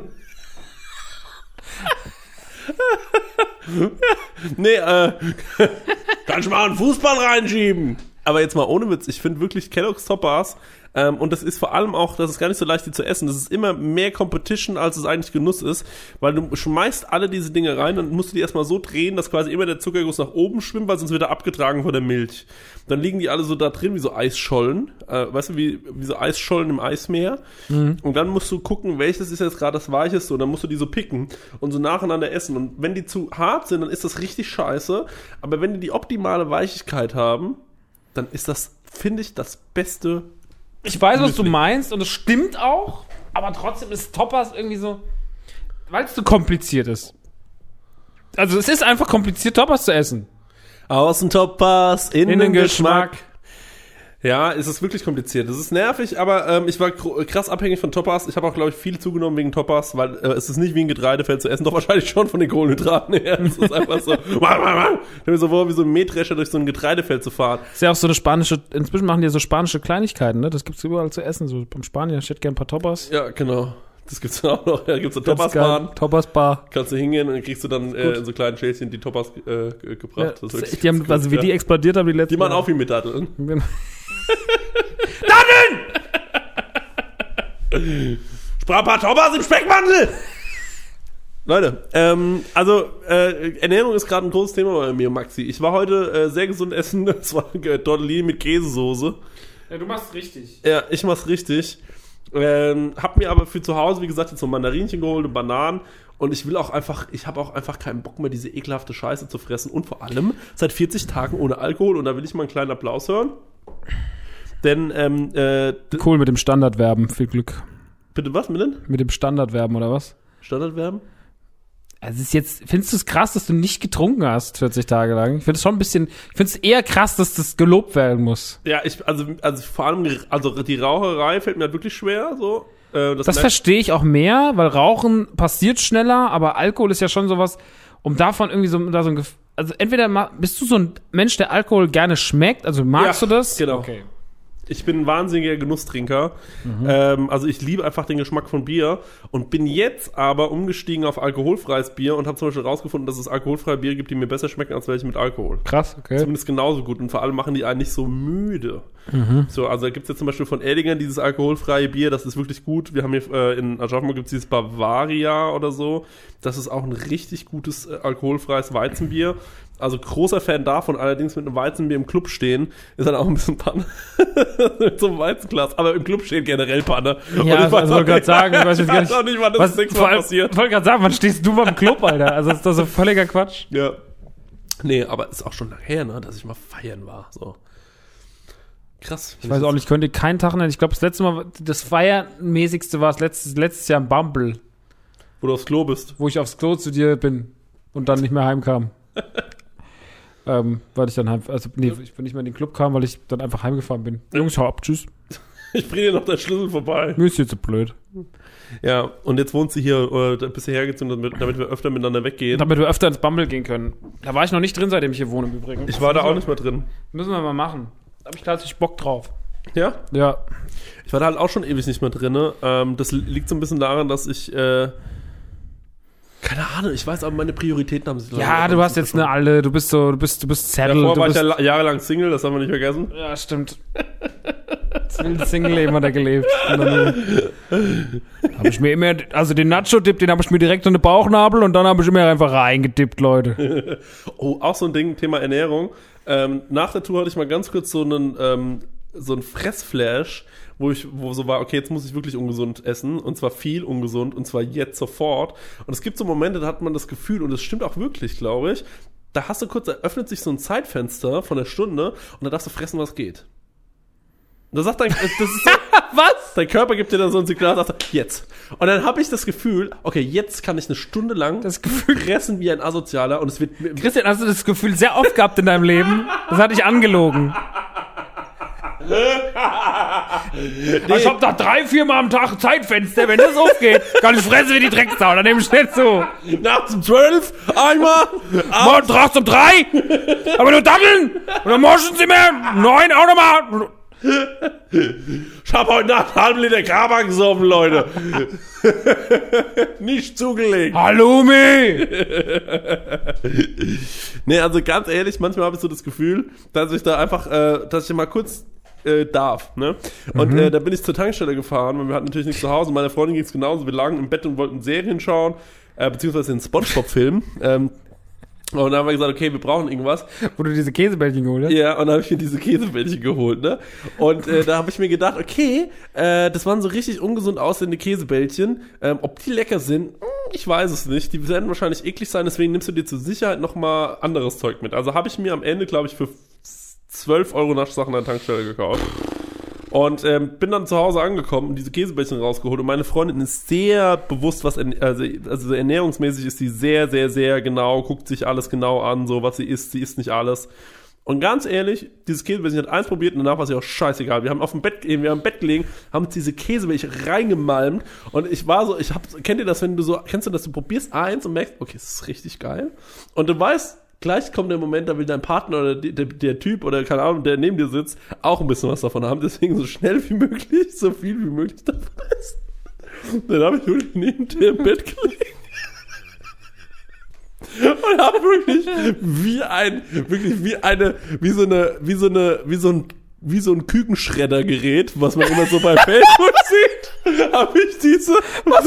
Nee, kann ich mal einen Fußball reinschieben? Aber jetzt mal ohne Witz, ich finde wirklich Kellogg's Toppers, und das ist vor allem auch, das ist gar nicht so leicht, die zu essen. Das ist immer mehr Competition, als es eigentlich Genuss ist, weil du schmeißt alle diese Dinge rein und musst die erstmal so drehen, dass quasi immer der Zuckerguss nach oben schwimmt, weil sonst wird er abgetragen von der Milch. Dann liegen die alle so da drin wie so Eisschollen, weißt du, wie so Eisschollen im Eismeer. Mhm. Und dann musst du gucken, welches ist jetzt gerade das Weicheste, und dann musst du die so picken und so nacheinander essen. Und wenn die zu hart sind, dann ist das richtig scheiße. Aber wenn die optimale Weichigkeit haben, dann ist das, finde ich, das Beste. Ich weiß, was du meinst, und es stimmt auch, aber trotzdem ist Toppers irgendwie so, weil es so kompliziert ist. Also es ist einfach kompliziert, Toppers zu essen. Außen Toppers, innen Geschmack. Geschmack. Ja, es ist wirklich kompliziert. Das ist nervig, aber ich war krass abhängig von Toppers. Ich habe auch, glaube ich, viel zugenommen wegen Toppers, weil es ist nicht wie ein Getreidefeld zu essen, doch wahrscheinlich schon von den Kohlenhydraten her. Es ist einfach so, ich habe mir so vor, wie so ein Mähdrescher durch so ein Getreidefeld zu fahren. Ist ja auch so eine spanische, inzwischen machen die ja so spanische Kleinigkeiten, ne? Das gibt's überall zu essen, so beim Spanier, ich hätte gerne ein paar Toppers. Ja, genau. Das gibt's dann auch noch. Da gibt's eine Toppers-Bahn. Toppers-Bar. Kannst du hingehen und dann kriegst du dann in so kleinen Schälchen die Toppers gebracht. Ja, die haben, also wie die explodiert haben, die letzten Die machen auch wie mit Datteln. Datteln! Sprach ein paar Toppers im Speckmantel! Leute, Ernährung ist gerade ein großes Thema bei mir, Maxi. Ich war heute sehr gesund essen. Das war Tortellini mit Käsesoße. Ja, du machst richtig. Ja, ich mach's richtig. Hab mir aber für zu Hause, wie gesagt, jetzt so Mandarinchen geholt und Bananen. Und ich habe auch einfach keinen Bock mehr, diese ekelhafte Scheiße zu fressen. Und vor allem seit 40 Tagen ohne Alkohol. Und da will ich mal einen kleinen Applaus hören. Denn, cool, mit dem Standardverben, viel Glück. Bitte was, mit denn? Mit dem Standardverben, oder was? Standardverben? Also ist jetzt, findest du es krass, dass du nicht getrunken hast 40 Tage lang? Ich finde es schon ein bisschen, ich finde es eher krass, dass das gelobt werden muss. Ja, also vor allem, also die Raucherei fällt mir halt wirklich schwer, so. Das verstehe ich auch mehr, weil Rauchen passiert schneller, aber Alkohol ist ja schon sowas, um davon irgendwie so, also entweder bist du so ein Mensch, der Alkohol gerne schmeckt, also magst du das? Genau. Okay. Ich bin ein wahnsinniger Genusstrinker. Also ich liebe einfach den Geschmack von Bier und bin jetzt aber umgestiegen auf alkoholfreies Bier und habe zum Beispiel rausgefunden, dass es alkoholfreie Bier gibt, die mir besser schmecken als welche mit Alkohol. Krass, okay. Zumindest genauso gut und vor allem machen die einen nicht so müde. So, also da gibt's jetzt zum Beispiel von Erdinger dieses alkoholfreie Bier, das ist wirklich gut. Wir haben hier in Aschaffenburg gibt's dieses Bavaria oder so. Das ist auch ein richtig gutes alkoholfreies Weizenbier. Also großer Fan davon, allerdings mit einem Weizenbier im Club stehen, ist dann auch ein bisschen Panne. Mit so einem Weizenglas, aber im Club stehen generell Panne. Ja, also wollte gerade sagen, ich weiß jetzt gar nicht, auch nicht, wann das nächste Mal passiert. Ich wollte gerade sagen, wann stehst du beim Club, Alter? Also ist das so völliger Quatsch. Ja. Nee, aber ist auch schon lange her, ne, dass ich mal feiern war, so. Krass. Ich weiß auch nicht, ich könnte keinen Tag nennen. Ich glaube, das letzte Mal, das feiermäßigste war es letztes Jahr im Bumble. Wo du aufs Klo bist. Wo ich aufs Klo zu dir bin und dann nicht mehr heimkam. Weil ich dann ich bin nicht mehr in den Club kam, weil ich dann einfach heimgefahren bin. Jungs, hau ab, tschüss. Ich bringe dir noch deinen Schlüssel vorbei. Mir ist hier zu blöd. Ja, und jetzt wohnt sie hier, oder bist du hergezogen, damit wir öfter miteinander weggehen. Damit wir öfter ins Bumble gehen können. Da war ich noch nicht drin, seitdem ich hier wohne im Übrigen. Ich war da auch nicht mehr drin. Müssen wir mal machen. Da habe ich tatsächlich Bock drauf. Ja? Ja. Ich war da halt auch schon ewig nicht mehr drin. Das liegt so ein bisschen daran, dass ich, keine Ahnung, ich weiß, aber meine Prioritäten haben sich... Ja, du hast jetzt eine alte, du bist Saddle. Davor war ich ja jahrelang Single, das haben wir nicht vergessen. Ja, stimmt. Das wilde Single-Leben hat er gelebt. Habe ich mir immer, also den Nacho-Dip, den habe ich mir direkt in den Bauchnabel und dann habe ich immer einfach reingedippt, Leute. Oh, auch so ein Ding, Thema Ernährung. Nach der Tour hatte ich mal ganz kurz so einen Fressflash, wo so war, okay, jetzt muss ich wirklich ungesund essen, und zwar viel ungesund, und zwar jetzt sofort. Und es gibt so Momente, da hat man das Gefühl, und es stimmt auch wirklich, glaube ich, da öffnet sich so ein Zeitfenster von einer Stunde und da darfst du fressen, was geht. Und da sagt das ist so, was? Dein Körper gibt dir dann so ein Signal, sagt, jetzt. Und dann habe ich das Gefühl, okay, jetzt kann ich eine Stunde lang das Gefühl fressen wie ein Asozialer, und es wird... Christian, hast du das Gefühl sehr oft gehabt in deinem Leben? Das hatte ich angelogen. Nee. Ich hab doch 3-4 Mal am Tag Zeitfenster, wenn das aufgeht, kann ich fressen wie die Drecksau, dann nehme ich nicht so. Nachts um 12, einmal, morgen drachts um 3, aber nur Datteln, und dann morgens immer 9 auch nochmal. Ich hab heute Nacht einen halben Liter Kaba gesoffen, Leute. Nicht zugelegt. Halloumi! Nee, also ganz ehrlich, manchmal habe ich so das Gefühl, dass ich da einfach, dass ich mal kurz darf, ne? Und da bin ich zur Tankstelle gefahren, weil wir hatten natürlich nichts zu Hause. Meiner Freundin ging es genauso. Wir lagen im Bett und wollten Serien schauen, beziehungsweise den SpongeBob-Film. Und dann haben wir gesagt, okay, wir brauchen irgendwas. Wo du diese Käsebällchen geholt hast? Ja, und dann habe ich mir diese Käsebällchen geholt, ne? Und da habe ich mir gedacht, okay, das waren so richtig ungesund aussehende Käsebällchen. Ob die lecker sind, ich weiß es nicht. Die werden wahrscheinlich eklig sein, deswegen nimmst du dir zur Sicherheit nochmal anderes Zeug mit. Also habe ich mir am Ende, glaube ich, für 12 € Naschsachen an der Tankstelle gekauft. Und bin dann zu Hause angekommen und diese Käsebällchen rausgeholt. Und meine Freundin ist sehr bewusst, also ernährungsmäßig ist sie sehr, sehr, sehr genau, guckt sich alles genau an, so was sie isst nicht alles. Und ganz ehrlich, dieses Käsebällchen hat eins probiert und danach war sie auch scheißegal. Wir haben im Bett gelegen, haben uns diese Käsebällchen reingemalmt und kennt ihr das, kennst du das, du probierst eins und merkst, okay, es ist richtig geil. Und du weißt, gleich kommt der Moment, da will dein Partner oder der Typ oder keine Ahnung, der neben dir sitzt, auch ein bisschen was davon haben. Deswegen so schnell wie möglich, so viel wie möglich davon essen. Dann habe ich wirklich neben dir im Bett gelegen. Und habe wirklich wie so ein Kükenschreddergerät, was man immer so bei Facebook sieht, habe ich diese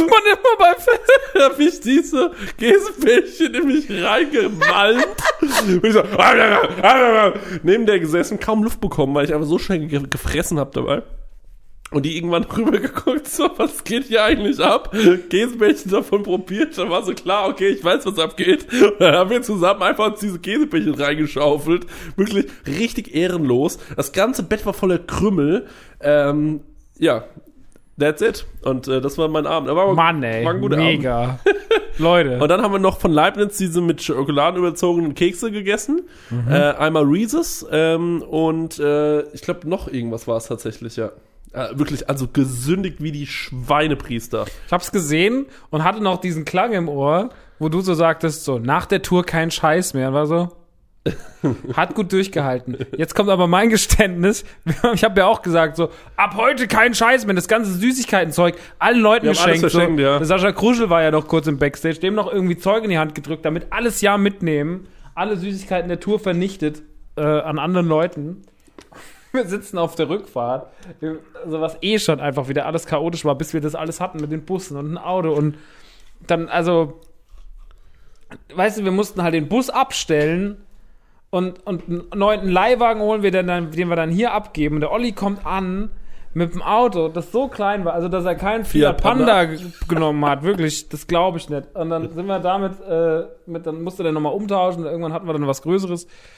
Käsebällchen in mich reingemalmt. Und ich so, neben der gesessen, kaum Luft bekommen, weil ich einfach so schnell gefressen habe dabei. Und die irgendwann rübergeguckt, so, was geht hier eigentlich ab? Käsebällchen davon probiert, dann war so klar, okay, ich weiß, was abgeht. Und dann haben wir zusammen einfach uns diese Käsebällchen reingeschaufelt. Wirklich richtig ehrenlos. Das ganze Bett war voller Krümmel. Ja, that's it. Und das war mein Abend. Aber Mann, ey, war ein guter mega. Leute. Und dann haben wir noch von Leibniz diese mit Schokoladen überzogenen Kekse gegessen. Einmal Reese's und ich glaube noch irgendwas war es tatsächlich, ja. Wirklich, also gesündigt wie die Schweinepriester. Ich hab's gesehen und hatte noch diesen Klang im Ohr, wo du so sagtest, so, nach der Tour kein Scheiß mehr. Und war so, hat gut durchgehalten. Jetzt kommt aber mein Geständnis. Ich habe ja auch gesagt, so, ab heute kein Scheiß mehr. Das ganze Süßigkeitenzeug allen Leuten geschenkt. Alles verschenkt, so. ja. Der Sascha Kruschel war ja noch kurz im Backstage, dem noch irgendwie Zeug in die Hand gedrückt, damit alles Jahr mitnehmen, alle Süßigkeiten der Tour vernichtet an anderen Leuten. Wir sitzen auf der Rückfahrt, also was schon einfach wieder alles chaotisch war, bis wir das alles hatten mit den Bussen und ein Auto und dann, also, weißt du, wir mussten halt den Bus abstellen und einen neuen Leihwagen holen, den wir dann hier abgeben. Und der Olli kommt an mit dem Auto, das so klein war, also dass er keinen Fiat Panda genommen hat, wirklich, das glaube ich nicht. Und dann sind wir damit, dann musste der nochmal umtauschen und irgendwann hatten wir dann was Größeres.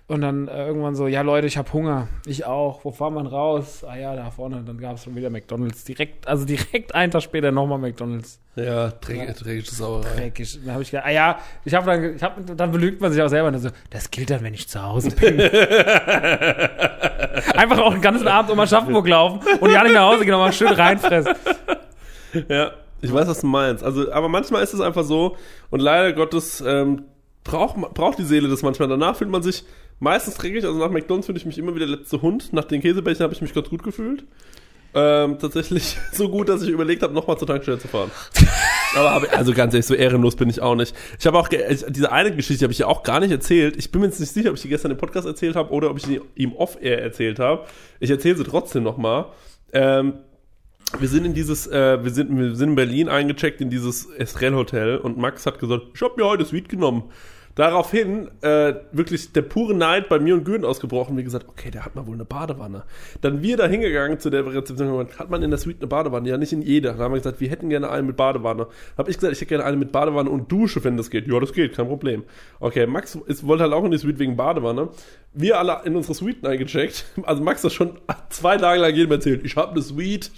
Und dann irgendwann so, ja Leute, ich habe Hunger. Ich auch. Wo fahren wir raus? Ah ja, da vorne. Dann gab es schon wieder McDonald's. Direkt einen Tag später nochmal McDonald's. Ja, dreckige Sauerei. Dreckig. Dann habe ich gedacht, dann belügt man sich auch selber. Und so, das gilt dann, wenn ich zu Hause bin. Einfach auch den ganzen Abend um Aschaffenburg laufen und ja nicht nach Hause gehen und mal schön reinfressen. Ja, ich weiß, was du meinst. Also, aber manchmal ist es einfach so und leider Gottes braucht die Seele das manchmal. Danach fühlt man sich meistens dreckig. Also nach McDonald's fühle ich mich immer wie der letzte Hund. Nach den Käsebällchen habe ich mich ganz gut gefühlt. Tatsächlich so gut, dass ich überlegt habe, nochmal zur Tankstelle zu fahren. Aber also ganz ehrlich, so ehrenlos bin ich auch nicht. Ich habe auch diese eine Geschichte habe ich ja auch gar nicht erzählt. Ich bin mir jetzt nicht sicher, ob ich die gestern im Podcast erzählt habe oder ob ich die ihm off-air erzählt habe. Ich erzähle sie trotzdem nochmal. Wir sind in Berlin eingecheckt in dieses Estrell Hotel und Max hat gesagt, ich habe mir heute Suite genommen. Daraufhin wirklich der pure Neid bei mir und Gürn ausgebrochen. Wie gesagt, okay, der hat mal wohl eine Badewanne. Dann wir da hingegangen zu der Rezeption, hat man in der Suite eine Badewanne? Ja, nicht in jeder. Dann haben wir gesagt, wir hätten gerne eine mit Badewanne. Habe ich gesagt, ich hätte gerne eine mit Badewanne und Dusche, wenn das geht. Ja, das geht, kein Problem. Okay, Max wollte halt auch in die Suite wegen Badewanne. Wir alle in unsere Suiten eingecheckt. Also Max hat schon 2 Tage lang jedem erzählt, ich habe eine Suite.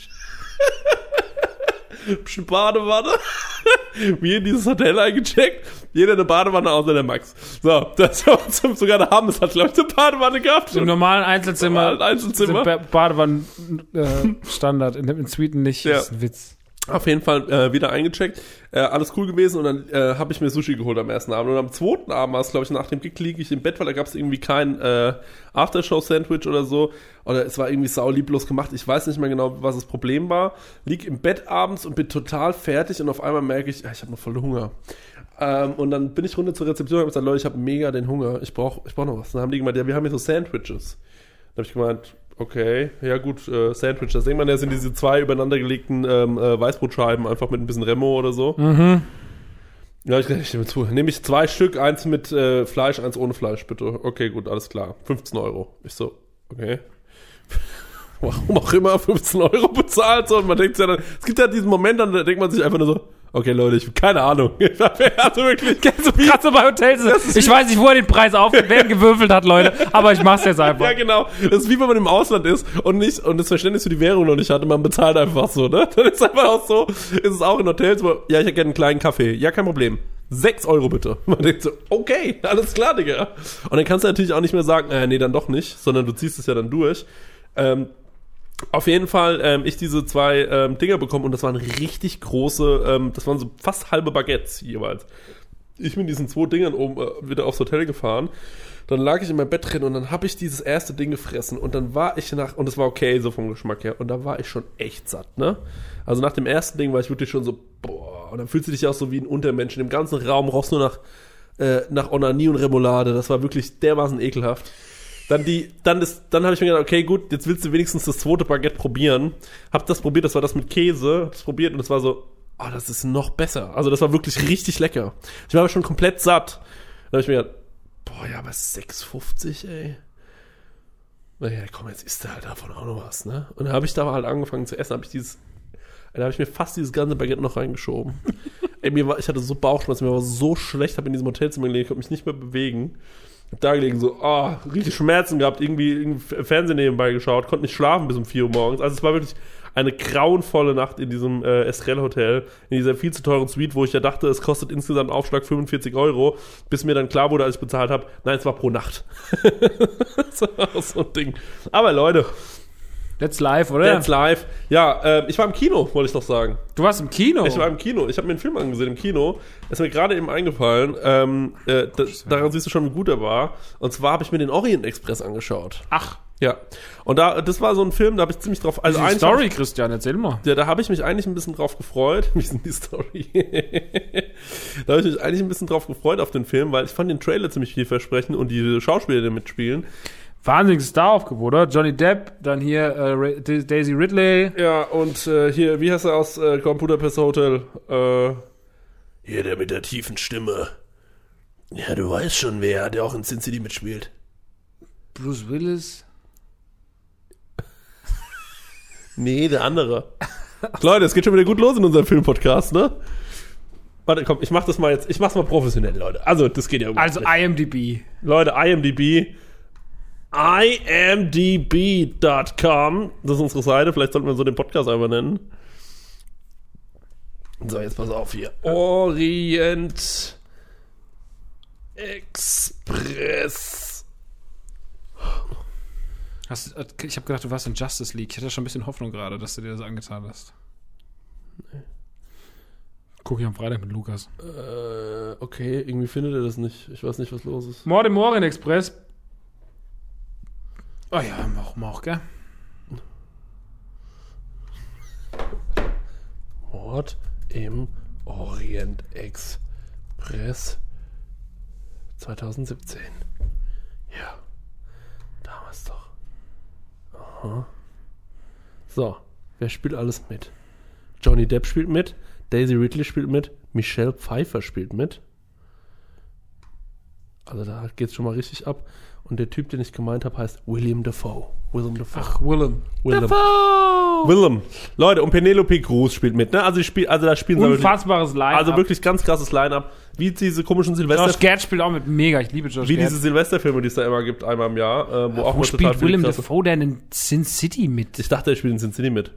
Badewanne. Wir in dieses Hotel eingecheckt. Jeder eine Badewanne außer der Max. So, das war sogar der Hammes hat, glaube ich, eine Badewanne gehabt. Im normalen Einzelzimmer. Badewannen-Standard. In Suiten nicht. Ja. Das ist ein Witz. Auf jeden Fall wieder eingecheckt. Alles cool gewesen und dann habe ich mir Sushi geholt am ersten Abend. Und am zweiten Abend war es, glaube ich, nach dem Gig liege ich im Bett, weil da gab es irgendwie kein Aftershow-Sandwich oder so. Oder es war irgendwie saulieblos gemacht. Ich weiß nicht mehr genau, was das Problem war. Lieg im Bett abends und bin total fertig und auf einmal merke ich, ich habe noch voll Hunger. Und dann bin ich runter zur Rezeption und habe gesagt, Leute, ich habe mega den Hunger. Ich brauch noch was. Dann haben die gemeint, ja, wir haben hier so Sandwiches. Dann habe ich gemeint, okay, ja gut, Sandwich. Das denkt man ja, sind diese 2 übereinander gelegten Weißbrotscheiben, einfach mit ein bisschen Remo oder so. Mhm. Ja, ich nehme zu. Nehme ich 2 Stück, eins mit Fleisch, eins ohne Fleisch, bitte. Okay, gut, alles klar. 15 €. Ich so, okay. Warum auch immer 15 € bezahlt, so, und man denkt ja dann, es gibt ja diesen Moment, dann denkt man sich einfach nur so, okay, Leute, ich habe keine Ahnung. Also wirklich. Gerade so bei Hotels. Ich weiß nicht, wo er den Preis wer gewürfelt hat, Leute, aber ich mach's jetzt einfach. Ja, genau. Das ist wie wenn man im Ausland ist und das Verständnis für die Währung noch nicht hat und man bezahlt einfach so, ne? Dann ist einfach auch so, ist es auch in Hotels, wo, ja, ich hätte gerne einen kleinen Kaffee. Ja, kein Problem. 6 € bitte. Man denkt so, okay, alles klar, Digga. Und dann kannst du natürlich auch nicht mehr sagen, nee, dann doch nicht, sondern du ziehst es ja dann durch. Auf jeden Fall, ich diese 2 Dinger bekommen und das waren richtig große, das waren so fast halbe Baguettes jeweils. Ich bin diesen 2 Dingern oben wieder aufs Hotel gefahren, dann lag ich in meinem Bett drin und dann habe ich dieses erste Ding gefressen und dann war ich und es war okay so vom Geschmack her und da war ich schon echt satt, ne? Also nach dem ersten Ding war ich wirklich schon so, boah, und dann fühlst du dich auch so wie ein Untermensch, im ganzen Raum rochst nur nach Onanie und Remoulade, das war wirklich dermaßen ekelhaft. Dann habe ich mir gedacht, okay, gut, jetzt willst du wenigstens das 2. Baguette probieren. Hab das probiert, das war das mit Käse, hab das probiert und es war so, das ist noch besser. Also das war wirklich richtig lecker. Ich war aber schon komplett satt. Dann habe ich mir gedacht, boah, ja, aber 6,50, ey. Naja, komm, jetzt isst du halt davon auch noch was, ne? Und dann habe ich da halt angefangen zu essen, dann habe ich mir fast dieses ganze Baguette noch reingeschoben. Ey, ich hatte so Bauchschmerzen, mir war so schlecht, habe in diesem Hotelzimmer gelegen, ich konnte mich nicht mehr bewegen. Hab da gelegen, so, richtig Schmerzen gehabt, irgendwie Fernsehen nebenbei geschaut, konnte nicht schlafen bis um 4 Uhr morgens. Also es war wirklich eine grauenvolle Nacht in diesem Estrell Hotel, in dieser viel zu teuren Suite, wo ich ja dachte, es kostet insgesamt Aufschlag 45 €, bis mir dann klar wurde, als ich bezahlt habe, nein, es war pro Nacht. Das war auch so ein Ding. Aber Leute, That's live, oder? That's live. Ja, ich war im Kino, wollte ich doch sagen. Du warst im Kino? Ich war im Kino. Ich habe mir einen Film angesehen im Kino. Ist mir gerade eben eingefallen. Daran siehst du schon, wie gut er war. Und zwar habe ich mir den Orient Express angeschaut. Ach. Ja. Und das war so ein Film, da habe ich ziemlich drauf... Also die Story, Christian, erzähl mal. Ja, da habe ich mich eigentlich ein bisschen drauf gefreut. Wie ist denn die Story? Da habe ich mich eigentlich ein bisschen drauf gefreut auf den Film, weil ich fand den Trailer ziemlich vielversprechend und die Schauspieler, die mitspielen. Wahnsinniges Staraufgebot, oder? Johnny Depp, dann hier Daisy Ridley. Ja, und hier, wie heißt er aus Budapest Hotel? Hier, der mit der tiefen Stimme. Ja, du weißt schon, wer, der auch in Sin City mitspielt. Bruce Willis? Nee, der andere. Leute, es geht schon wieder gut los in unserem Filmpodcast, ne? Warte, komm, ich mach's mal professionell, Leute. Also, das geht ja um. Also IMDb. Leute, IMDb. imdb.com. Das ist unsere Seite. Vielleicht sollten wir so den Podcast einfach nennen. So, jetzt pass auf hier. Orient Express. Ich habe gedacht, du warst in Justice League. Ich hatte schon ein bisschen Hoffnung gerade, dass du dir das angetan hast. Nee. Gucke ich am Freitag mit Lukas. Okay, irgendwie findet er das nicht. Ich weiß nicht, was los ist. Mord im Orient Express. Oh ja, warum auch, gell? Mord im Orient Express 2017. Ja, damals doch. Aha. So, wer spielt alles mit? Johnny Depp spielt mit, Daisy Ridley spielt mit, Michelle Pfeiffer spielt mit. Also da geht's schon mal richtig ab. Und der Typ, den ich gemeint habe, heißt Willem Dafoe. Ach, Willem. Willem. Leute, und Penelope Cruz spielt mit, ne? Also da spielen Unfassbares Line-Up. Also wirklich ganz krasses Line-Up. Wie diese komischen Josh Gad spielt auch mit. Mega, ich liebe Josh Wie Gad. diese Silvesterfilme, die es da immer gibt, einmal im Jahr. Wo auch Wo mal spielt viel Willem krasse- Dafoe denn in Sin City mit? Ich dachte, er spielt in Sin City mit.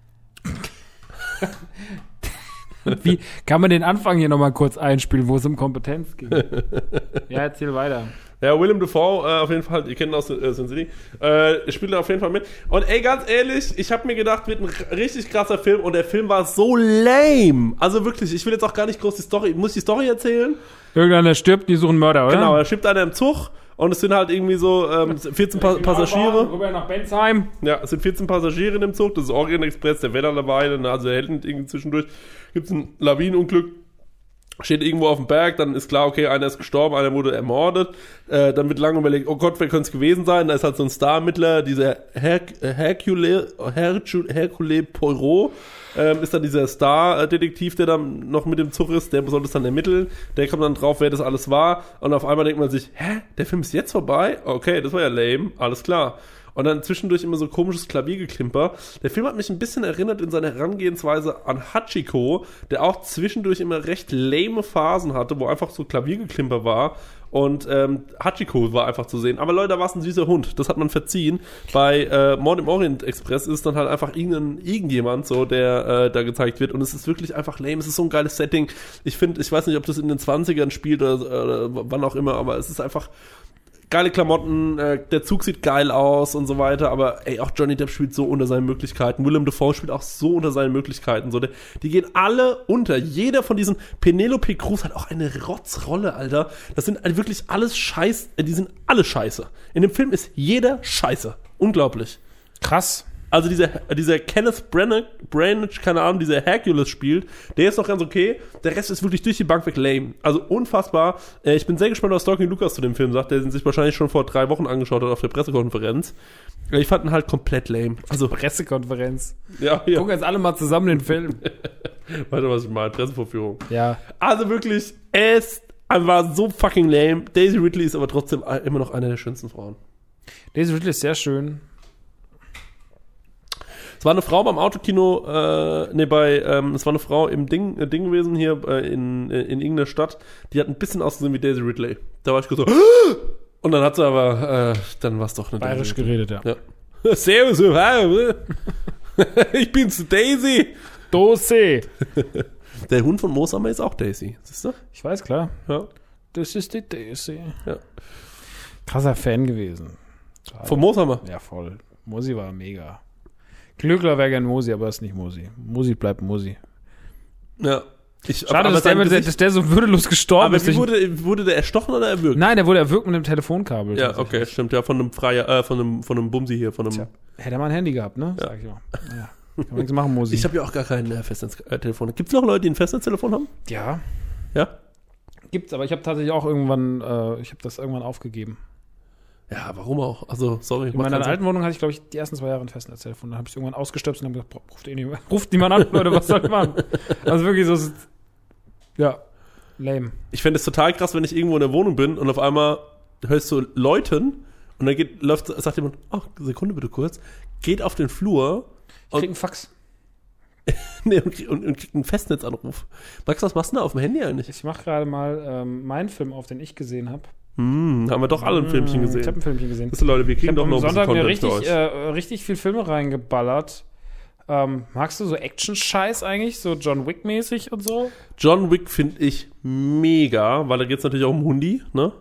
Wie kann man den Anfang hier nochmal kurz einspielen, wo es um Kompetenz ging? Ja, erzähl weiter. Ja, Willem Dafoe, auf jeden Fall, ihr kennt ihn aus Sin City, spielt da auf jeden Fall mit. Und ey, ganz ehrlich, ich habe mir gedacht, wird ein richtig krasser Film und der Film war so lame. Also wirklich, ich will jetzt auch gar nicht groß die Story, muss ich die Story erzählen? Irgendeiner stirbt, die suchen Mörder, oder? Genau, da schiebt einer im Zug und es sind halt irgendwie so 14 Passagiere. Rüber nach Bensheim. Ja, es sind 14 Passagiere in dem Zug, das ist Orient Express, der Wetter dabei, also der hält irgendwie zwischendurch, gibt's ein Lawinenunglück, steht irgendwo auf dem Berg, dann ist klar, okay, einer ist gestorben, einer wurde ermordet, dann wird lange überlegt, oh Gott, wer könnte es gewesen sein? Da ist halt so ein Star-Ermittler, dieser Hercule Poirot, ist dann dieser Star-Detektiv, der dann noch mit dem Zug ist, der soll das dann ermitteln, der kommt dann drauf, wer das alles war, und auf einmal denkt man sich, der Film ist jetzt vorbei? Okay, das war ja lame, alles klar. Und dann zwischendurch immer so komisches Klaviergeklimper. Der Film hat mich ein bisschen erinnert in seiner Herangehensweise an Hachiko, der auch zwischendurch immer recht lame Phasen hatte, wo einfach so Klaviergeklimper war. Und Hachiko war einfach zu sehen. Aber Leute, da war es ein süßer Hund. Das hat man verziehen. Bei Mord im Orient Express ist dann halt einfach irgendjemand so, der da gezeigt wird. Und es ist wirklich einfach lame. Es ist so ein geiles Setting. Ich weiß nicht, ob das in den 20ern spielt oder wann auch immer, aber es ist einfach geile Klamotten, der Zug sieht geil aus und so weiter, aber ey, auch Johnny Depp spielt so unter seinen Möglichkeiten, Willem Dafoe spielt auch so unter seinen Möglichkeiten, so, die gehen alle unter, jeder von diesen, Penelope Cruz hat auch eine Rotzrolle, Alter, das sind wirklich alles die sind alle scheiße, in dem Film ist jeder scheiße, unglaublich. Krass. Also dieser Kenneth Branagh, keine Ahnung, dieser Hercules spielt, der ist noch ganz okay. Der Rest ist wirklich durch die Bank weg lame. Also unfassbar. Ich bin sehr gespannt, was Stalking Lucas zu dem Film sagt, der den sich wahrscheinlich schon vor 3 Wochen angeschaut hat auf der Pressekonferenz. Ich fand ihn halt komplett lame. Also Pressekonferenz. ja. Gucken jetzt alle mal zusammen den Film. Warte, was ich meine, Pressevorführung. Ja. Also wirklich, es war so fucking lame. Daisy Ridley ist aber trotzdem immer noch eine der schönsten Frauen. Daisy Ridley ist sehr schön. Es war eine Frau beim Autokino, es war eine Frau im Ding gewesen hier in irgendeiner Stadt, die hat ein bisschen ausgesehen wie Daisy Ridley. Da war ich so, und dann hat sie aber, dann war es doch eine Bayerisch Daisy geredet, ja. Ja. Servus, ich bin's, Daisy. Dose. Der Hund von Mooshammer ist auch Daisy, siehst du? Ich weiß, klar. Ja. Das ist die Daisy. Ja. Krasser Fan gewesen. Von Mooshammer? Ja, voll. Mosi war mega. Glückler wäre gern Mosi, aber ist nicht Mosi. Mosi bleibt Mosi. Ja. Schade, dass der so würdelos gestorben aber ist. wie wurde der erstochen oder erwürgt? Nein, der wurde erwürgt mit einem Telefonkabel. Ja, okay, stimmt. Ja, von einem Bumsi hier. Tja, hätte er mal ein Handy gehabt, ne? Ja. Sag ich mal. Ja. Kann man nichts machen, Mosi. Ich habe ja auch gar kein Festnetztelefon. Gibt es noch Leute, die ein Festnetztelefon haben? Ja. Ja? Gibt's, aber ich habe tatsächlich auch irgendwann, das irgendwann aufgegeben. Ja, warum auch? Also, sorry. In meiner alten Wohnung hatte ich, glaube ich, die ersten 2 Jahre ein Festnetztelefon. Dann habe ich es irgendwann ausgestöpselt und habe gesagt, ruft niemand an, Leute, was soll ich machen? Also wirklich so, ja, lame. Ich fände es total krass, wenn ich irgendwo in der Wohnung bin und auf einmal hörst du Leuten und dann sagt jemand, ach, Sekunde bitte kurz, geht auf den Flur Ich krieg einen Fax. und kriegt einen Festnetzanruf. Max, was machst du da auf dem Handy eigentlich? Ich mache gerade mal meinen Film auf, den ich gesehen habe. Haben wir doch alle ein Filmchen gesehen. Ich habe ein Filmchen gesehen. Das Leute, wir kriegen doch am noch ein bisschen Sonntag mir Content richtig, für euch. richtig viel Filme reingeballert. Magst du so Action-Scheiß eigentlich? So John Wick-mäßig und so? John Wick finde ich mega, weil da geht es natürlich auch um Hundi, ne?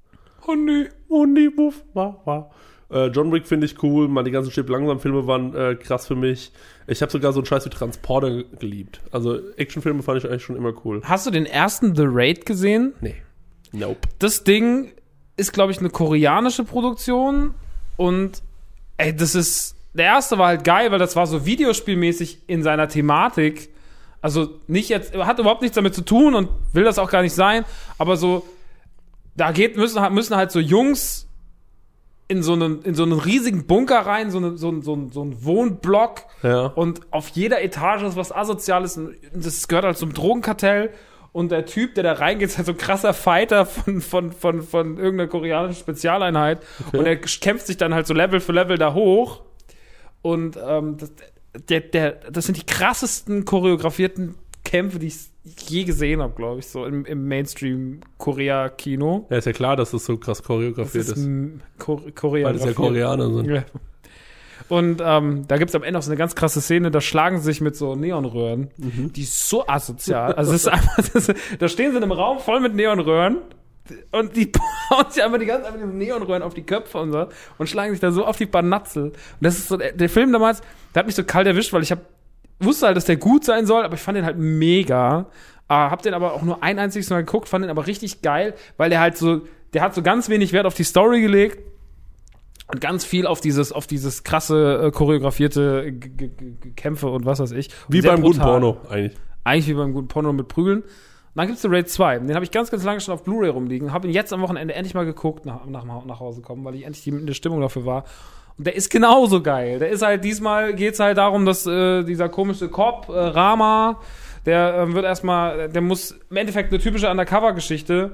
Hundi, wuff, wah. John Wick finde ich cool, mal die ganzen Stirb langsam Filme waren krass für mich. Ich habe sogar so einen Scheiß wie Transporter geliebt. Also Actionfilme fand ich eigentlich schon immer cool. Hast du den ersten The Raid gesehen? Nee. Nope. Das Ding ist, glaube ich, eine koreanische Produktion und der erste war halt geil, weil das war so videospielmäßig in seiner Thematik. Also nicht jetzt, hat überhaupt nichts damit zu tun und will das auch gar nicht sein, aber so, müssen halt so Jungs in so einen riesigen Bunker rein, so ein Wohnblock, Ja. und auf jeder Etage ist was Asoziales und das gehört halt zum Drogenkartell. Und der Typ, der da reingeht, ist halt so ein krasser Fighter von irgendeiner koreanischen Spezialeinheit. Okay. Und er kämpft sich dann halt so Level für Level da hoch. Und das sind die krassesten choreografierten Kämpfe, die ich je gesehen habe, glaube ich, so im Mainstream-Korea-Kino. Ja, ist ja klar, dass das so krass choreografiert ist. Korea. Weil das ja Koreaner sind. Ja. Und da gibt's am Ende auch so eine ganz krasse Szene, da schlagen sie sich mit so Neonröhren. Die ist so asozial. Also es ist einfach, da stehen sie in einem Raum voll mit Neonröhren und die bauen sich einfach die ganze Zeit mit diesen Neonröhren auf die Köpfe und so und schlagen sich da so auf die Banatzel. Und das ist so, der Film damals, der hat mich so kalt erwischt, weil ich wusste halt, dass der gut sein soll, aber ich fand den halt mega. Hab den aber auch nur ein einziges Mal geguckt, fand den aber richtig geil, weil der hat so ganz wenig Wert auf die Story gelegt und ganz viel auf dieses krasse choreografierte Kämpfe und was weiß ich. Wie beim guten Porno, eigentlich. Eigentlich wie beim guten Porno mit Prügeln. Und dann gibt's The Raid 2. Den habe ich ganz, ganz lange schon auf Blu-ray rumliegen. Habe ihn jetzt am Wochenende endlich mal geguckt, nach Hause kommen, weil ich endlich in der Stimmung dafür war. Und der ist genauso geil. Der ist halt, diesmal geht's halt darum, dass dieser komische Cop, Rama, der muss im Endeffekt eine typische Undercover-Geschichte,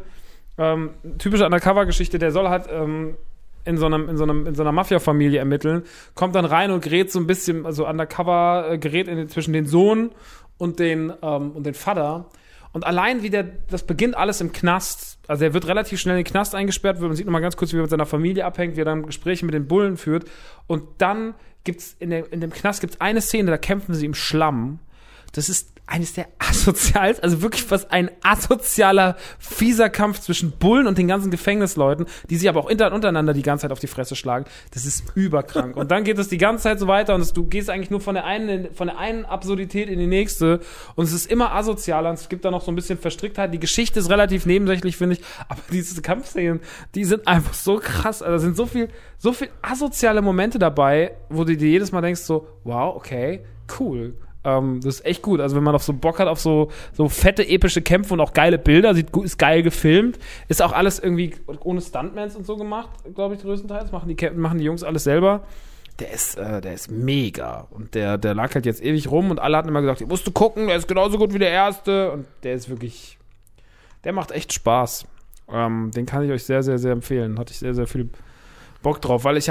der soll halt in so einer Mafia-Familie ermitteln, kommt dann rein und gerät so ein bisschen, also undercover, gerät zwischen den Sohn und den Vater. Und allein das beginnt alles im Knast. Also er wird relativ schnell in den Knast eingesperrt, man sieht nochmal ganz kurz, wie er mit seiner Familie abhängt, wie er dann Gespräche mit den Bullen führt. Und dann gibt's in dem Knast gibt's eine Szene, da kämpfen sie im Schlamm. Das ist eines der asozialsten, also wirklich was ein asozialer, fieser Kampf zwischen Bullen und den ganzen Gefängnisleuten, die sich aber auch untereinander die ganze Zeit auf die Fresse schlagen. Das ist überkrank. Und dann geht es die ganze Zeit so weiter und du gehst eigentlich nur von der einen Absurdität in die nächste und es ist immer asozialer und es gibt da noch so ein bisschen Verstricktheit. Die Geschichte ist relativ nebensächlich, finde ich, aber diese Kampfszenen, die sind einfach so krass. Also da sind so viel asoziale Momente dabei, wo du dir jedes Mal denkst so, wow, okay, cool. Das ist echt gut. Also wenn man auf so Bock hat, auf so fette, epische Kämpfe und auch geile Bilder, ist geil gefilmt, ist auch alles irgendwie ohne Stuntmans und so gemacht, glaube ich, größtenteils. Machen die Jungs alles selber. Der ist mega. Und der lag halt jetzt ewig rum und alle hatten immer gesagt, ihr musst gucken, der ist genauso gut wie der erste. Und der ist wirklich, der macht echt Spaß. Den kann ich euch sehr, sehr, sehr empfehlen. Hatte ich sehr, sehr viel Bock drauf, weil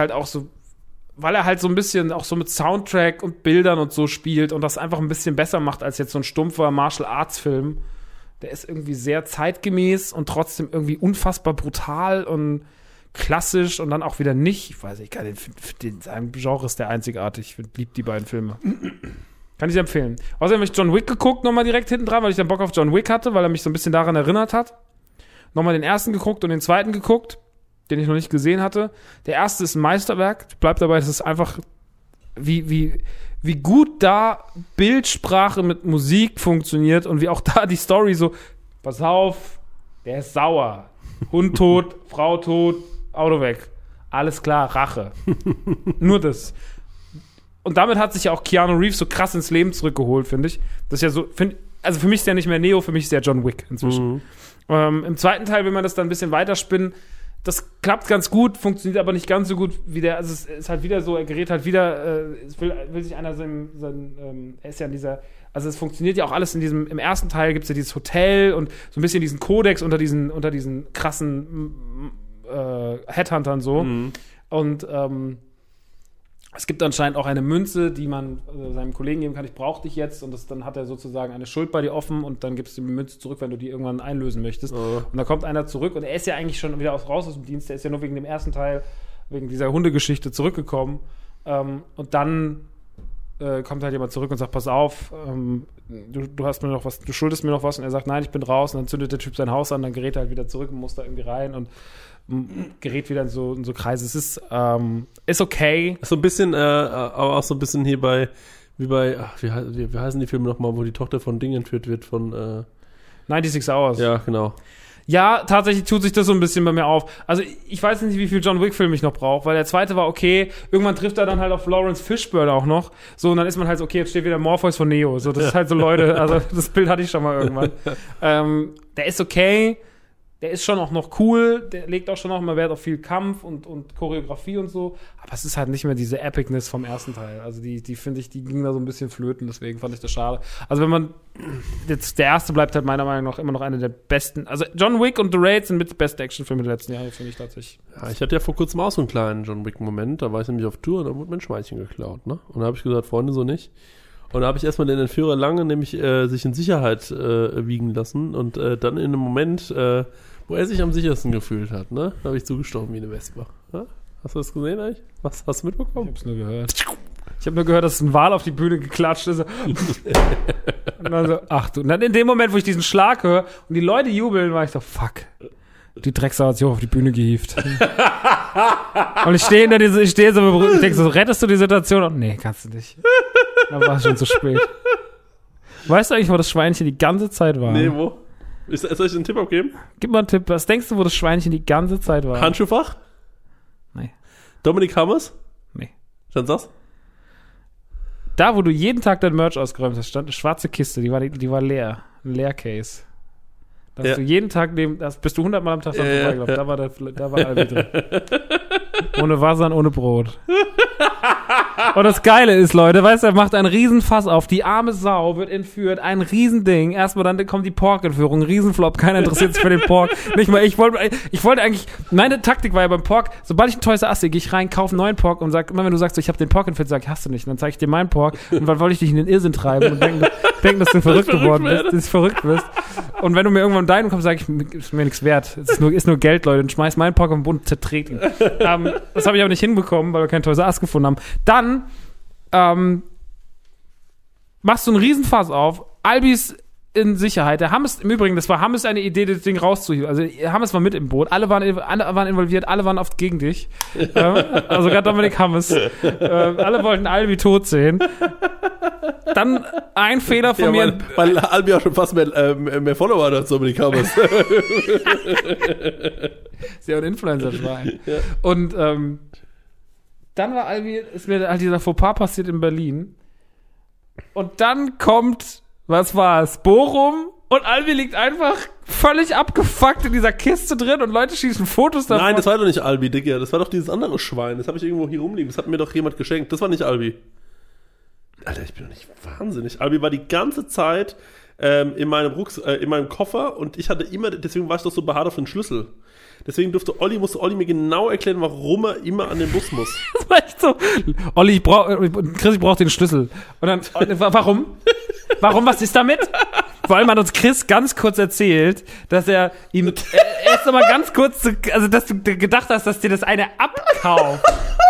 er halt so ein bisschen auch so mit Soundtrack und Bildern und so spielt und das einfach ein bisschen besser macht als jetzt so ein stumpfer Martial-Arts-Film. Der ist irgendwie sehr zeitgemäß und trotzdem irgendwie unfassbar brutal und klassisch und dann auch wieder nicht. Ich weiß nicht, sein Genre ist der einzigartig. Ich liebe die beiden Filme. Kann ich empfehlen. Außerdem habe ich John Wick geguckt, nochmal direkt hinten dran, weil ich dann Bock auf John Wick hatte, weil er mich so ein bisschen daran erinnert hat. Nochmal den ersten geguckt und den zweiten geguckt, den ich noch nicht gesehen hatte. Der erste ist ein Meisterwerk. Ich bleib dabei, das ist einfach wie gut da Bildsprache mit Musik funktioniert und wie auch da die Story so, pass auf, der ist sauer. Hund tot, Frau tot, Auto weg. Alles klar, Rache. Nur das. Und damit hat sich ja auch Keanu Reeves so krass ins Leben zurückgeholt, finde ich. Das ist ja so, also für mich ist der nicht mehr Neo, für mich ist der John Wick inzwischen. Im zweiten Teil will man das dann ein bisschen weiterspinnen. Das klappt ganz gut, funktioniert aber nicht ganz so gut wie der, also es ist halt wieder so, er gerät halt wieder, es will sich einer er ist ja in dieser, also es funktioniert ja auch alles im ersten Teil gibt's ja dieses Hotel und so ein bisschen diesen Kodex unter diesen krassen Headhuntern so. Und Es gibt anscheinend auch eine Münze, die man seinem Kollegen geben kann. Ich brauche dich jetzt. Und dann hat er sozusagen eine Schuld bei dir offen und dann gibst du die Münze zurück, wenn du die irgendwann einlösen möchtest. Und da kommt einer zurück und er ist ja eigentlich schon wieder raus aus dem Dienst. Der ist ja nur wegen dem ersten Teil, wegen dieser Hundegeschichte zurückgekommen. Und dann kommt halt jemand zurück und sagt, pass auf, du hast mir noch was, du schuldest mir noch was. Und er sagt, nein, ich bin raus. Und dann zündet der Typ sein Haus an, dann gerät er halt wieder zurück und muss da irgendwie rein und gerät wieder in so Kreise. Es ist okay. So ein bisschen, aber auch so ein bisschen hier wie heißen die Filme nochmal, wo die Tochter von Ding entführt wird, von 96 Hours. Ja, genau. Ja, tatsächlich tut sich das so ein bisschen bei mir auf. Also ich weiß nicht, wie viel John Wick-Film ich noch brauche, weil der zweite war okay. Irgendwann trifft er dann halt auf Lawrence Fishburne auch noch. So, und dann ist man halt so, okay, jetzt steht wieder Morpheus von Neo. So, das ist halt so, Leute, also das Bild hatte ich schon mal irgendwann. Der ist okay. Der ist schon auch noch cool, der legt auch schon noch mal Wert auf viel Kampf und Choreografie und so, aber es ist halt nicht mehr diese Epicness vom ersten Teil. Also die finde ich, die ging da so ein bisschen flöten, deswegen fand ich das schade. Also wenn man, jetzt der erste bleibt halt meiner Meinung nach immer noch einer der besten, also John Wick und The Raid sind mit die besten Actionfilme der letzten Jahre, finde ich tatsächlich. Ja, ich hatte ja vor kurzem auch so einen kleinen John Wick-Moment, da war ich nämlich auf Tour und da wurde mein Schweinchen geklaut, ne? Und da habe ich gesagt, Freunde, so nicht. Und da habe ich erstmal den Entführer lange nämlich sich in Sicherheit wiegen lassen und dann in einem Moment, wo er sich am sichersten gefühlt hat, ne? Da habe ich zugestorben wie eine Wespe. Ja? Hast du das gesehen eigentlich? Was hast du mitbekommen? Ich hab's nur gehört. Ich habe nur gehört, dass ein Wal auf die Bühne geklatscht ist. Und dann so, ach du. Und dann in dem Moment, wo ich diesen Schlag höre und die Leute jubeln, war ich so, fuck. Die Drecksau hat sich auch auf die Bühne gehievt. Und ich stehe so, ich denke so, rettest du die Situation? Und nee, kannst du nicht. Da war es schon zu spät. Weißt du eigentlich, wo das Schweinchen die ganze Zeit war? Nee, wo? Soll ich einen Tipp abgeben? Gib mal einen Tipp. Was denkst du, wo das Schweinchen die ganze Zeit war? Handschuhfach? Nee. Dominik Hammers? Nee. Dann sag's. Da, wo du jeden Tag dein Merch ausgeräumt hast, stand eine schwarze Kiste, die war leer. Ein Leercase. Da hast du jeden Tag bist du 100 Mal am Tag dran vorbeigelaufen. Da war Albi drin. Ohne Wasser und ohne Brot. Und das Geile ist, Leute, weißt du, er macht einen Riesenfass auf. Die arme Sau wird entführt. Ein Riesending. Erstmal dann kommt die Pork-Entführung. Riesenflop. Keiner interessiert sich für den Pork. Nicht mal. Ich wollte eigentlich, meine Taktik war ja beim Pork, sobald ich ein Toys R Us sehe, gehe ich rein, kaufe einen neuen Pork und sag, immer wenn du sagst, so, ich habe den Pork entführt, sag ich, hast du nicht. Und dann zeige ich dir meinen Pork. Und dann wollte ich dich in den Irrsinn treiben und denken, dass du verrückt geworden bist, dass du verrückt bist. Und wenn du mir irgendwann deinen kommst, sag ich, ist mir nichts wert. Es ist nur Geld, Leute. Und schmeiß meinen Pork auf den Boden und zerträgt ihn. Das habe ich aber nicht hinbekommen, weil wir kein Toys R Us gefunden haben. Dann machst du einen Riesenfass auf. Albi ist in Sicherheit. Der Hammes, im Übrigen, das war Hammes eine Idee, das Ding rauszuhieven. Also Hammes war mit im Boot. Alle waren involviert, alle waren oft gegen dich. Also sogar Dominik Hammes. Alle wollten Albi tot sehen. Dann ein Fehler von mir. Weil Albi auch schon fast mehr Follower hat als Dominik Hammes. Ist ja ein Influencer-Schwein. Ja. Und dann ist mir halt dieser Fauxpas passiert in Berlin. Und dann kommt, was war es? Bochum und Albi liegt einfach völlig abgefuckt in dieser Kiste drin und Leute schießen Fotos davon. Nein, das war doch nicht Albi, Digga. Das war doch dieses andere Schwein. Das habe ich irgendwo hier rumliegen. Das hat mir doch jemand geschenkt. Das war nicht Albi. Alter, ich bin doch nicht wahnsinnig. Albi war die ganze Zeit in meinem Koffer und ich hatte immer, deswegen war ich doch so beharrt auf den Schlüssel. Deswegen musste Olli mir genau erklären, warum er immer an den Bus muss. Das war echt so. Olli, Chris, ich brauche den Schlüssel. Und dann, warum? Warum, was ist damit? Vor allem hat uns Chris ganz kurz erzählt, dass er erst einmal ganz kurz, also dass du gedacht hast, dass dir das eine abkauft.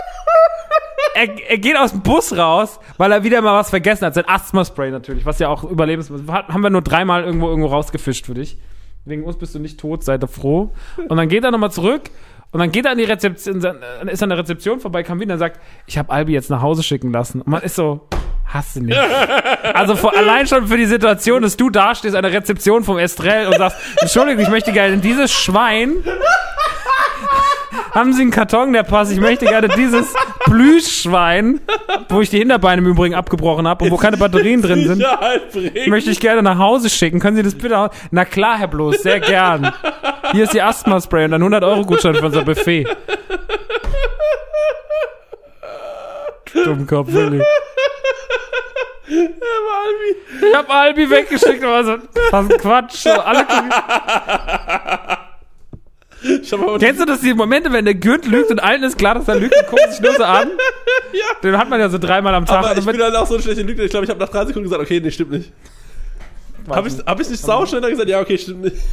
Er geht aus dem Bus raus, weil er wieder mal was vergessen hat. Sein Asthma-Spray natürlich, was ja auch haben wir nur 3-mal irgendwo rausgefischt für dich. Wegen uns bist du nicht tot, seid ihr froh. Und dann geht er nochmal zurück und dann geht er an die Rezeption, ist an der Rezeption vorbei, kam wieder und sagt, ich habe Albi jetzt nach Hause schicken lassen. Und man ist so, hast du nicht. Also allein schon für die Situation, dass du da stehst an der Rezeption vom Estrell und sagst, Entschuldigung, ich möchte gerne dieses Schwein. Haben Sie einen Karton, der passt? Ich möchte gerne dieses Plüschschwein, wo ich die Hinterbeine im Übrigen abgebrochen habe und wo keine Batterien drin sind, möchte ich gerne nach Hause schicken. Können Sie das bitte? Na klar, Herr Bloß, sehr gern. Hier ist Ihr Asthma-Spray und dann 100-Euro-Gutschein für unser Buffet. Dummkopf, Willi. Ich hab Albi weggeschickt, aber so, was ein Quatsch. So, alle Kennst du das, die Momente, wenn der Günd lügt und allen ist klar, dass er lügt und gucken sich nur so an? Ja. Den hat man ja so 3-mal am Tag. Aber ich Also bin dann auch so ein schlechter Lügner. Ich glaube, ich habe nach 3 Sekunden gesagt, okay, nee, stimmt nicht. Hab ich nicht sauschneller gesagt? Ja, okay, stimmt nicht.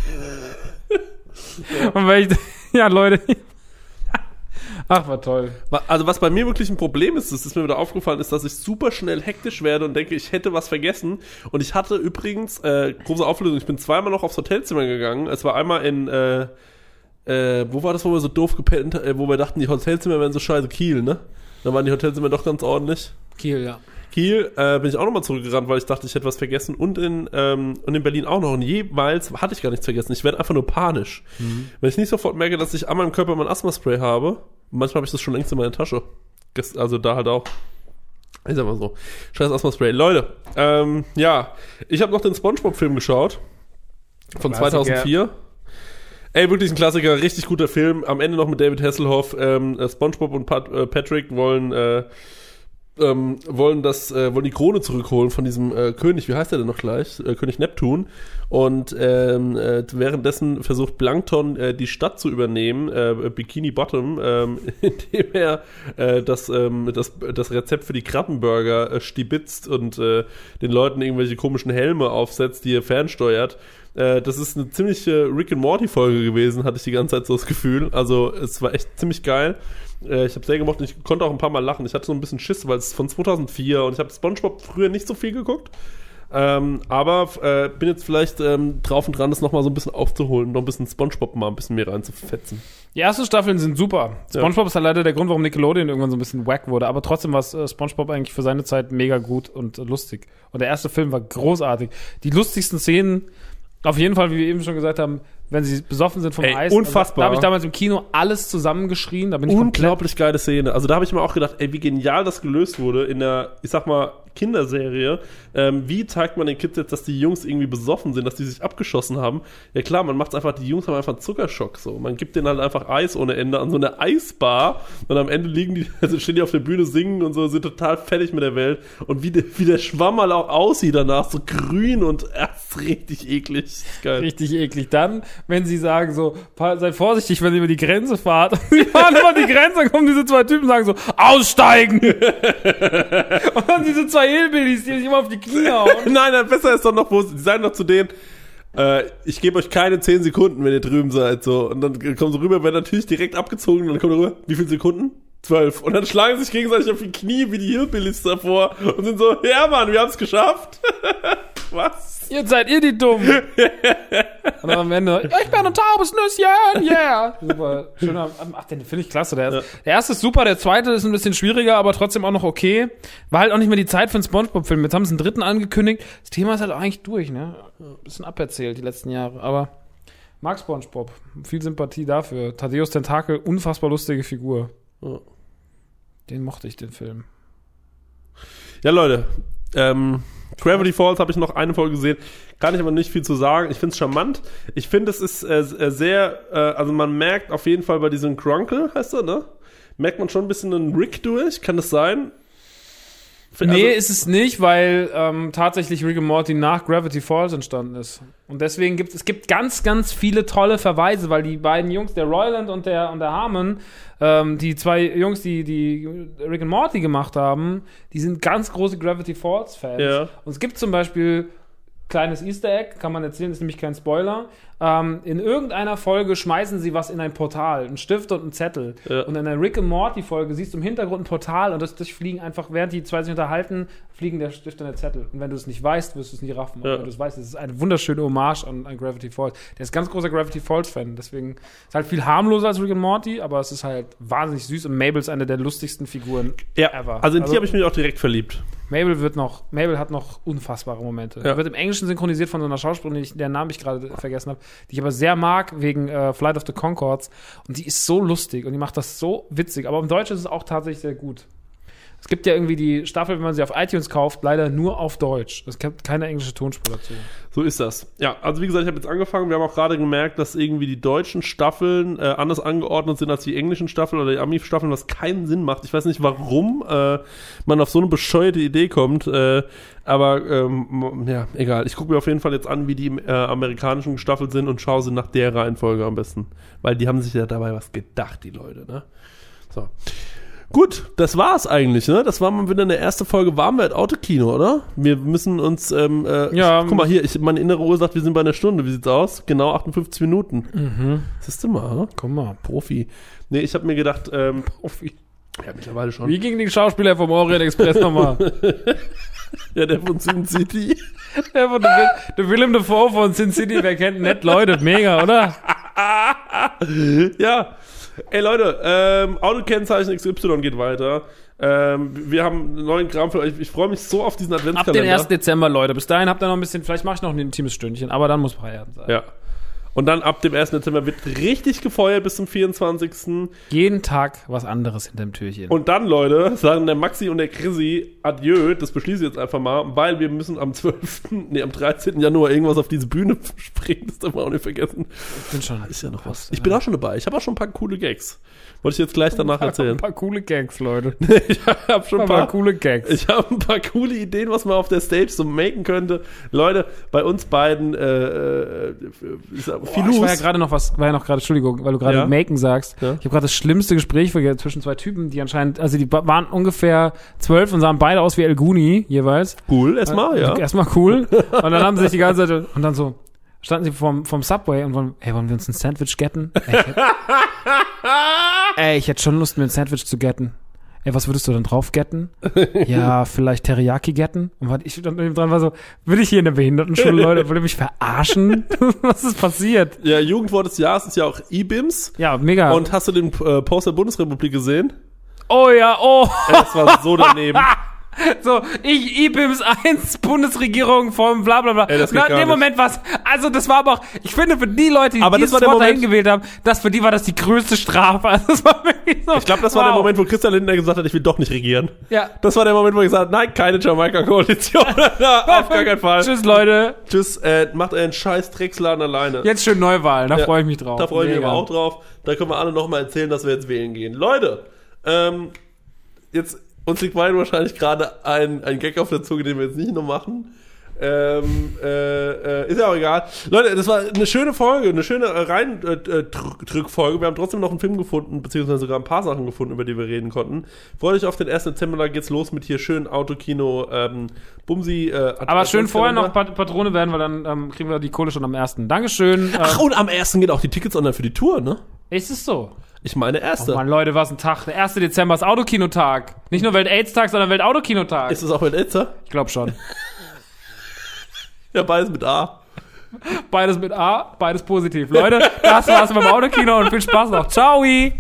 Und weil ich, ja, Leute. Ach, war toll. Also was bei mir wirklich ein Problem ist, das ist mir wieder aufgefallen, ist, dass ich super schnell hektisch werde und denke, ich hätte was vergessen. Und ich hatte übrigens, große Auflösung, ich bin 2-mal noch aufs Hotelzimmer gegangen. Es war einmal in, wo war das, wo wir so doof gepennt, wo wir dachten, die Hotelzimmer wären so scheiße, Kiel, ne? Da waren die Hotelzimmer doch ganz ordentlich. Kiel, ja. Kiel bin ich auch nochmal zurückgerannt, weil ich dachte, ich hätte was vergessen. Und in Berlin auch noch. Und jeweils hatte ich gar nichts vergessen. Ich werde einfach nur panisch. Wenn ich nicht sofort merke, dass ich an meinem Körper mein Asthma-Spray habe, manchmal habe ich das schon längst in meiner Tasche. Also da halt auch. Ich sag mal so. Scheiß Asthma-Spray. Leute, ja. Ich habe noch den SpongeBob-Film geschaut. Von Klassiker. 2004. Ey, wirklich ein Klassiker. Richtig guter Film. Am Ende noch mit David Hasselhoff. SpongeBob und Patrick wollen die Krone zurückholen von diesem König, wie heißt der denn noch gleich? König Neptun. Und währenddessen versucht Plankton die Stadt zu übernehmen, Bikini Bottom, indem er das Rezept für die Krabbenburger stibitzt und den Leuten irgendwelche komischen Helme aufsetzt, die er fernsteuert. Das ist eine ziemliche Rick and Morty Folge gewesen, hatte ich die ganze Zeit so das Gefühl. Also es war echt ziemlich geil. Ich habe sehr gemocht und ich konnte auch ein paar Mal lachen. Ich hatte so ein bisschen Schiss, weil es ist von 2004 und ich habe SpongeBob früher nicht so viel geguckt. Aber bin jetzt vielleicht drauf und dran, das nochmal so ein bisschen aufzuholen, noch ein bisschen SpongeBob mal ein bisschen mehr reinzufetzen. Die ersten Staffeln sind super. SpongeBob ist ja leider der Grund, warum Nickelodeon irgendwann so ein bisschen wack wurde. Aber trotzdem war SpongeBob eigentlich für seine Zeit mega gut und lustig. Und der erste Film war großartig. Die lustigsten Szenen, auf jeden Fall, wie wir eben schon gesagt haben, wenn sie besoffen sind vom Eis. Unfassbar. Da habe ich damals im Kino alles zusammengeschrien. Da bin ich Unglaublich geile Szene. Also da habe ich mir auch gedacht, ey, wie genial das gelöst wurde in der, ich sag mal, Kinderserie. Wie zeigt man den Kids jetzt, dass die Jungs irgendwie besoffen sind, dass die sich abgeschossen haben? Ja klar, man macht's einfach, die Jungs haben einfach einen Zuckerschock. So. Man gibt denen halt einfach Eis ohne Ende an so eine Eisbar und am Ende stehen die auf der Bühne, singen und so, sind total fertig mit der Welt. Und wie der Schwamm halt auch aussieht danach, so grün und ist richtig eklig. Geil. Richtig eklig. Dann, wenn sie sagen so, seid vorsichtig, wenn ihr über die Grenze fahrt. Und sie fahren über die Grenze, dann kommen diese 2 Typen und sagen so, aussteigen! Und dann diese 2 Hillbillies, die sich immer auf die Knie hauen. Nein, besser ist doch noch, wo sie sagen doch zu denen, ich gebe euch keine 10 Sekunden, wenn ihr drüben seid, so. Und dann kommen sie rüber, werden natürlich direkt abgezogen, und dann kommt rüber, wie viele Sekunden? 12. Und dann schlagen sie sich gegenseitig auf die Knie wie die Hillbillies davor und sind so, ja Mann, wir haben's geschafft. Was? Jetzt seid ihr die Dummen. Und dann am Ende, ich bin ein taubes Nüsschen, yeah. Super. Schöner, ach, den finde ich klasse. Der erste ist super, der zweite ist ein bisschen schwieriger, aber trotzdem auch noch okay. War halt auch nicht mehr die Zeit für einen SpongeBob-Film. Jetzt haben sie einen 3. angekündigt. Das Thema ist halt eigentlich durch, ne? Ein bisschen aberzählt die letzten Jahre, aber mag SpongeBob. Viel Sympathie dafür. Thaddeus Tentakel, unfassbar lustige Figur. Ja. Den mochte ich, den Film. Ja, Leute, Gravity Falls habe ich noch eine Folge gesehen, kann ich aber nicht viel zu sagen. Ich finde es charmant. Ich finde, es ist sehr, also man merkt auf jeden Fall bei diesem Grunkle, heißt er, ne? Merkt man schon ein bisschen einen Rick durch, kann das sein? Nee, ist es nicht, weil tatsächlich Rick and Morty nach Gravity Falls entstanden ist. Und deswegen gibt es ganz, ganz viele tolle Verweise, weil die beiden Jungs, der Roiland und der Harmon, die 2 Jungs, die Rick and Morty gemacht haben, die sind ganz große Gravity Falls Fans. Ja. Und es gibt zum Beispiel kleines Easter Egg, kann man erzählen, ist nämlich kein Spoiler. In irgendeiner Folge schmeißen sie was in ein Portal, einen Stift und einen Zettel. Ja. Und in der Rick and Morty Folge siehst du im Hintergrund ein Portal und das fliegen einfach, während die 2 sich unterhalten, fliegen der Stift und der Zettel. Und wenn du es nicht weißt, wirst du es nie raffen. Und wenn du es weißt, ist es eine wunderschöne Hommage an Gravity Falls. Der ist ganz großer Gravity Falls Fan, deswegen ist halt viel harmloser als Rick and Morty, aber es ist halt wahnsinnig süß und Mabel ist eine der lustigsten Figuren ever. Also in die habe ich mich auch direkt verliebt. Mabel hat noch unfassbare Momente. Ja. Wird im Englischen synchronisiert von so einer Schauspielerin, deren Namen ich gerade vergessen habe, die ich aber sehr mag, wegen Flight of the Conchords. Und die ist so lustig und die macht das so witzig. Aber im Deutschen ist es auch tatsächlich sehr gut. Es gibt ja irgendwie die Staffel, wenn man sie auf iTunes kauft, leider nur auf Deutsch. Es gibt keine englische Tonspur dazu. So ist das. Ja, also wie gesagt, ich habe jetzt angefangen. Wir haben auch gerade gemerkt, dass irgendwie die deutschen Staffeln anders angeordnet sind als die englischen Staffeln oder die Ami-Staffeln, was keinen Sinn macht. Ich weiß nicht, warum man auf so eine bescheuerte Idee kommt. Aber ja, egal. Ich gucke mir auf jeden Fall jetzt an, wie die amerikanischen gestaffelt sind und schaue sie nach der Reihenfolge am besten. Weil die haben sich ja dabei was gedacht, die Leute, ne? So. Gut, das war's eigentlich, ne? Das war mal wieder eine erste Folge Warmwelt Autokino, oder? Wir müssen uns, guck mal hier, meine innere Uhr sagt, wir sind bei einer Stunde. Wie sieht's aus? Genau 58 Minuten. Mhm. Siehst du mal, Komm mal. Profi. Nee, ich habe mir gedacht, Profi. Ja, mittlerweile schon. Wie ging die Schauspieler vom Orient Express nochmal? Ja, der von Sin City. Der von der Willem Dafoe von Sin City, wer kennt nett Leute, mega, oder? Ja. Ey Leute, Autokennzeichen XY geht weiter. Wir haben einen neuen Kram für euch. Ich freue mich so auf diesen Ab Adventskalender. den 1. Dezember, Leute. Bis dahin habt ihr noch ein bisschen, vielleicht mache ich noch ein intimes Stündchen, aber dann muss Feierabend sein. Ja. Und dann ab dem 1. Dezember wird richtig gefeuert bis zum 24. Jeden Tag was anderes hinterm Türchen. Und dann, Leute, sagen der Maxi und der Chrissy Adieu, das beschließe ich jetzt einfach mal, weil wir müssen am 13. Januar irgendwas auf diese Bühne springen, das darf man auch nicht vergessen. Ich bin schon. Ist ja noch was. Ich bin auch schon dabei, ich habe auch schon ein paar coole Gags. Wollte ich jetzt gleich danach erzählen. Ein paar coole Gags, Leute. Ich habe schon Ein paar coole Gags. Ich habe ein paar coole Ideen, was man auf der Stage so machen könnte. Leute, bei uns beiden Ich war ja gerade noch Entschuldigung, weil du gerade Ja? Maken sagst. Ja? Ich habe gerade das schlimmste Gespräch zwischen zwei Typen, die anscheinend, also die waren ungefähr 12 und sahen beide aus wie El Guni jeweils. Cool, erstmal, ja. Erstmal cool. Und dann haben sie sich die ganze Zeit, und dann so, standen sie vom Subway und wollen wir uns ein Sandwich getten? Ich hätte schon Lust, mir ein Sandwich zu getten. Ey, was würdest du denn drauf getten? Ja, vielleicht Teriyaki getten? Und ich dann neben dran war so, will ich hier in der Behindertenschule, Leute? Wollt ihr mich verarschen? Was ist passiert? Ja, Jugendwort des Jahres ist ja auch IBIMS. Ja, mega. Und hast du den Post der Bundesrepublik gesehen? oh ja, oh. Das war so daneben. So, IBIMS 1, Bundesregierung vom bla bla bla. Ey, das geht Na, gar in dem nicht. Moment was. Also das war aber auch, ich finde für die Leute, die Aber das dieses war der Wort Moment- dahin gewählt haben, für die war das die größte Strafe. Also das war wirklich so. Ich glaube, das war der Moment, wo Christian Lindner gesagt hat, ich will doch nicht regieren. Ja. Das war der Moment, wo ich gesagt habe, nein, keine Jamaika-Koalition. Auf gar keinen Fall. Tschüss, Leute. Tschüss, macht euren scheiß Drecksladen alleine. Jetzt schön Neuwahlen, da freue ich mich drauf. Da freue ich mich Mega. aber auch drauf. Da können wir alle nochmal erzählen, dass wir jetzt wählen gehen. Leute, jetzt uns liegt beiden wahrscheinlich gerade ein Gag auf der Zunge, den wir jetzt nicht noch machen. Ist ja auch egal. Leute, das war eine schöne Folge, eine schöne Reindrückfolge. Wir haben trotzdem noch einen Film gefunden, beziehungsweise sogar ein paar Sachen gefunden, über die wir reden konnten. Freut euch auf den 1. Dezember, da geht's los mit hier schön Autokino, Bumsi. Aber schön vorher noch Patrone werden, weil dann kriegen wir die Kohle schon am 1. Dankeschön. Ach, und am 1. gehen auch die Tickets online für die Tour, ne? Ist es so? Ich meine, erste. Oh Mann, Leute, was ein Tag. Der 1. Dezember ist Autokinotag. Nicht nur Welt-AIDS-Tag, sondern Welt-Autokinotag. Ist es auch mit Etzer? Ich glaube schon. Ja, beides mit A. Beides mit A, beides positiv. Leute, das war's beim Autokino und viel Spaß noch. Ciao!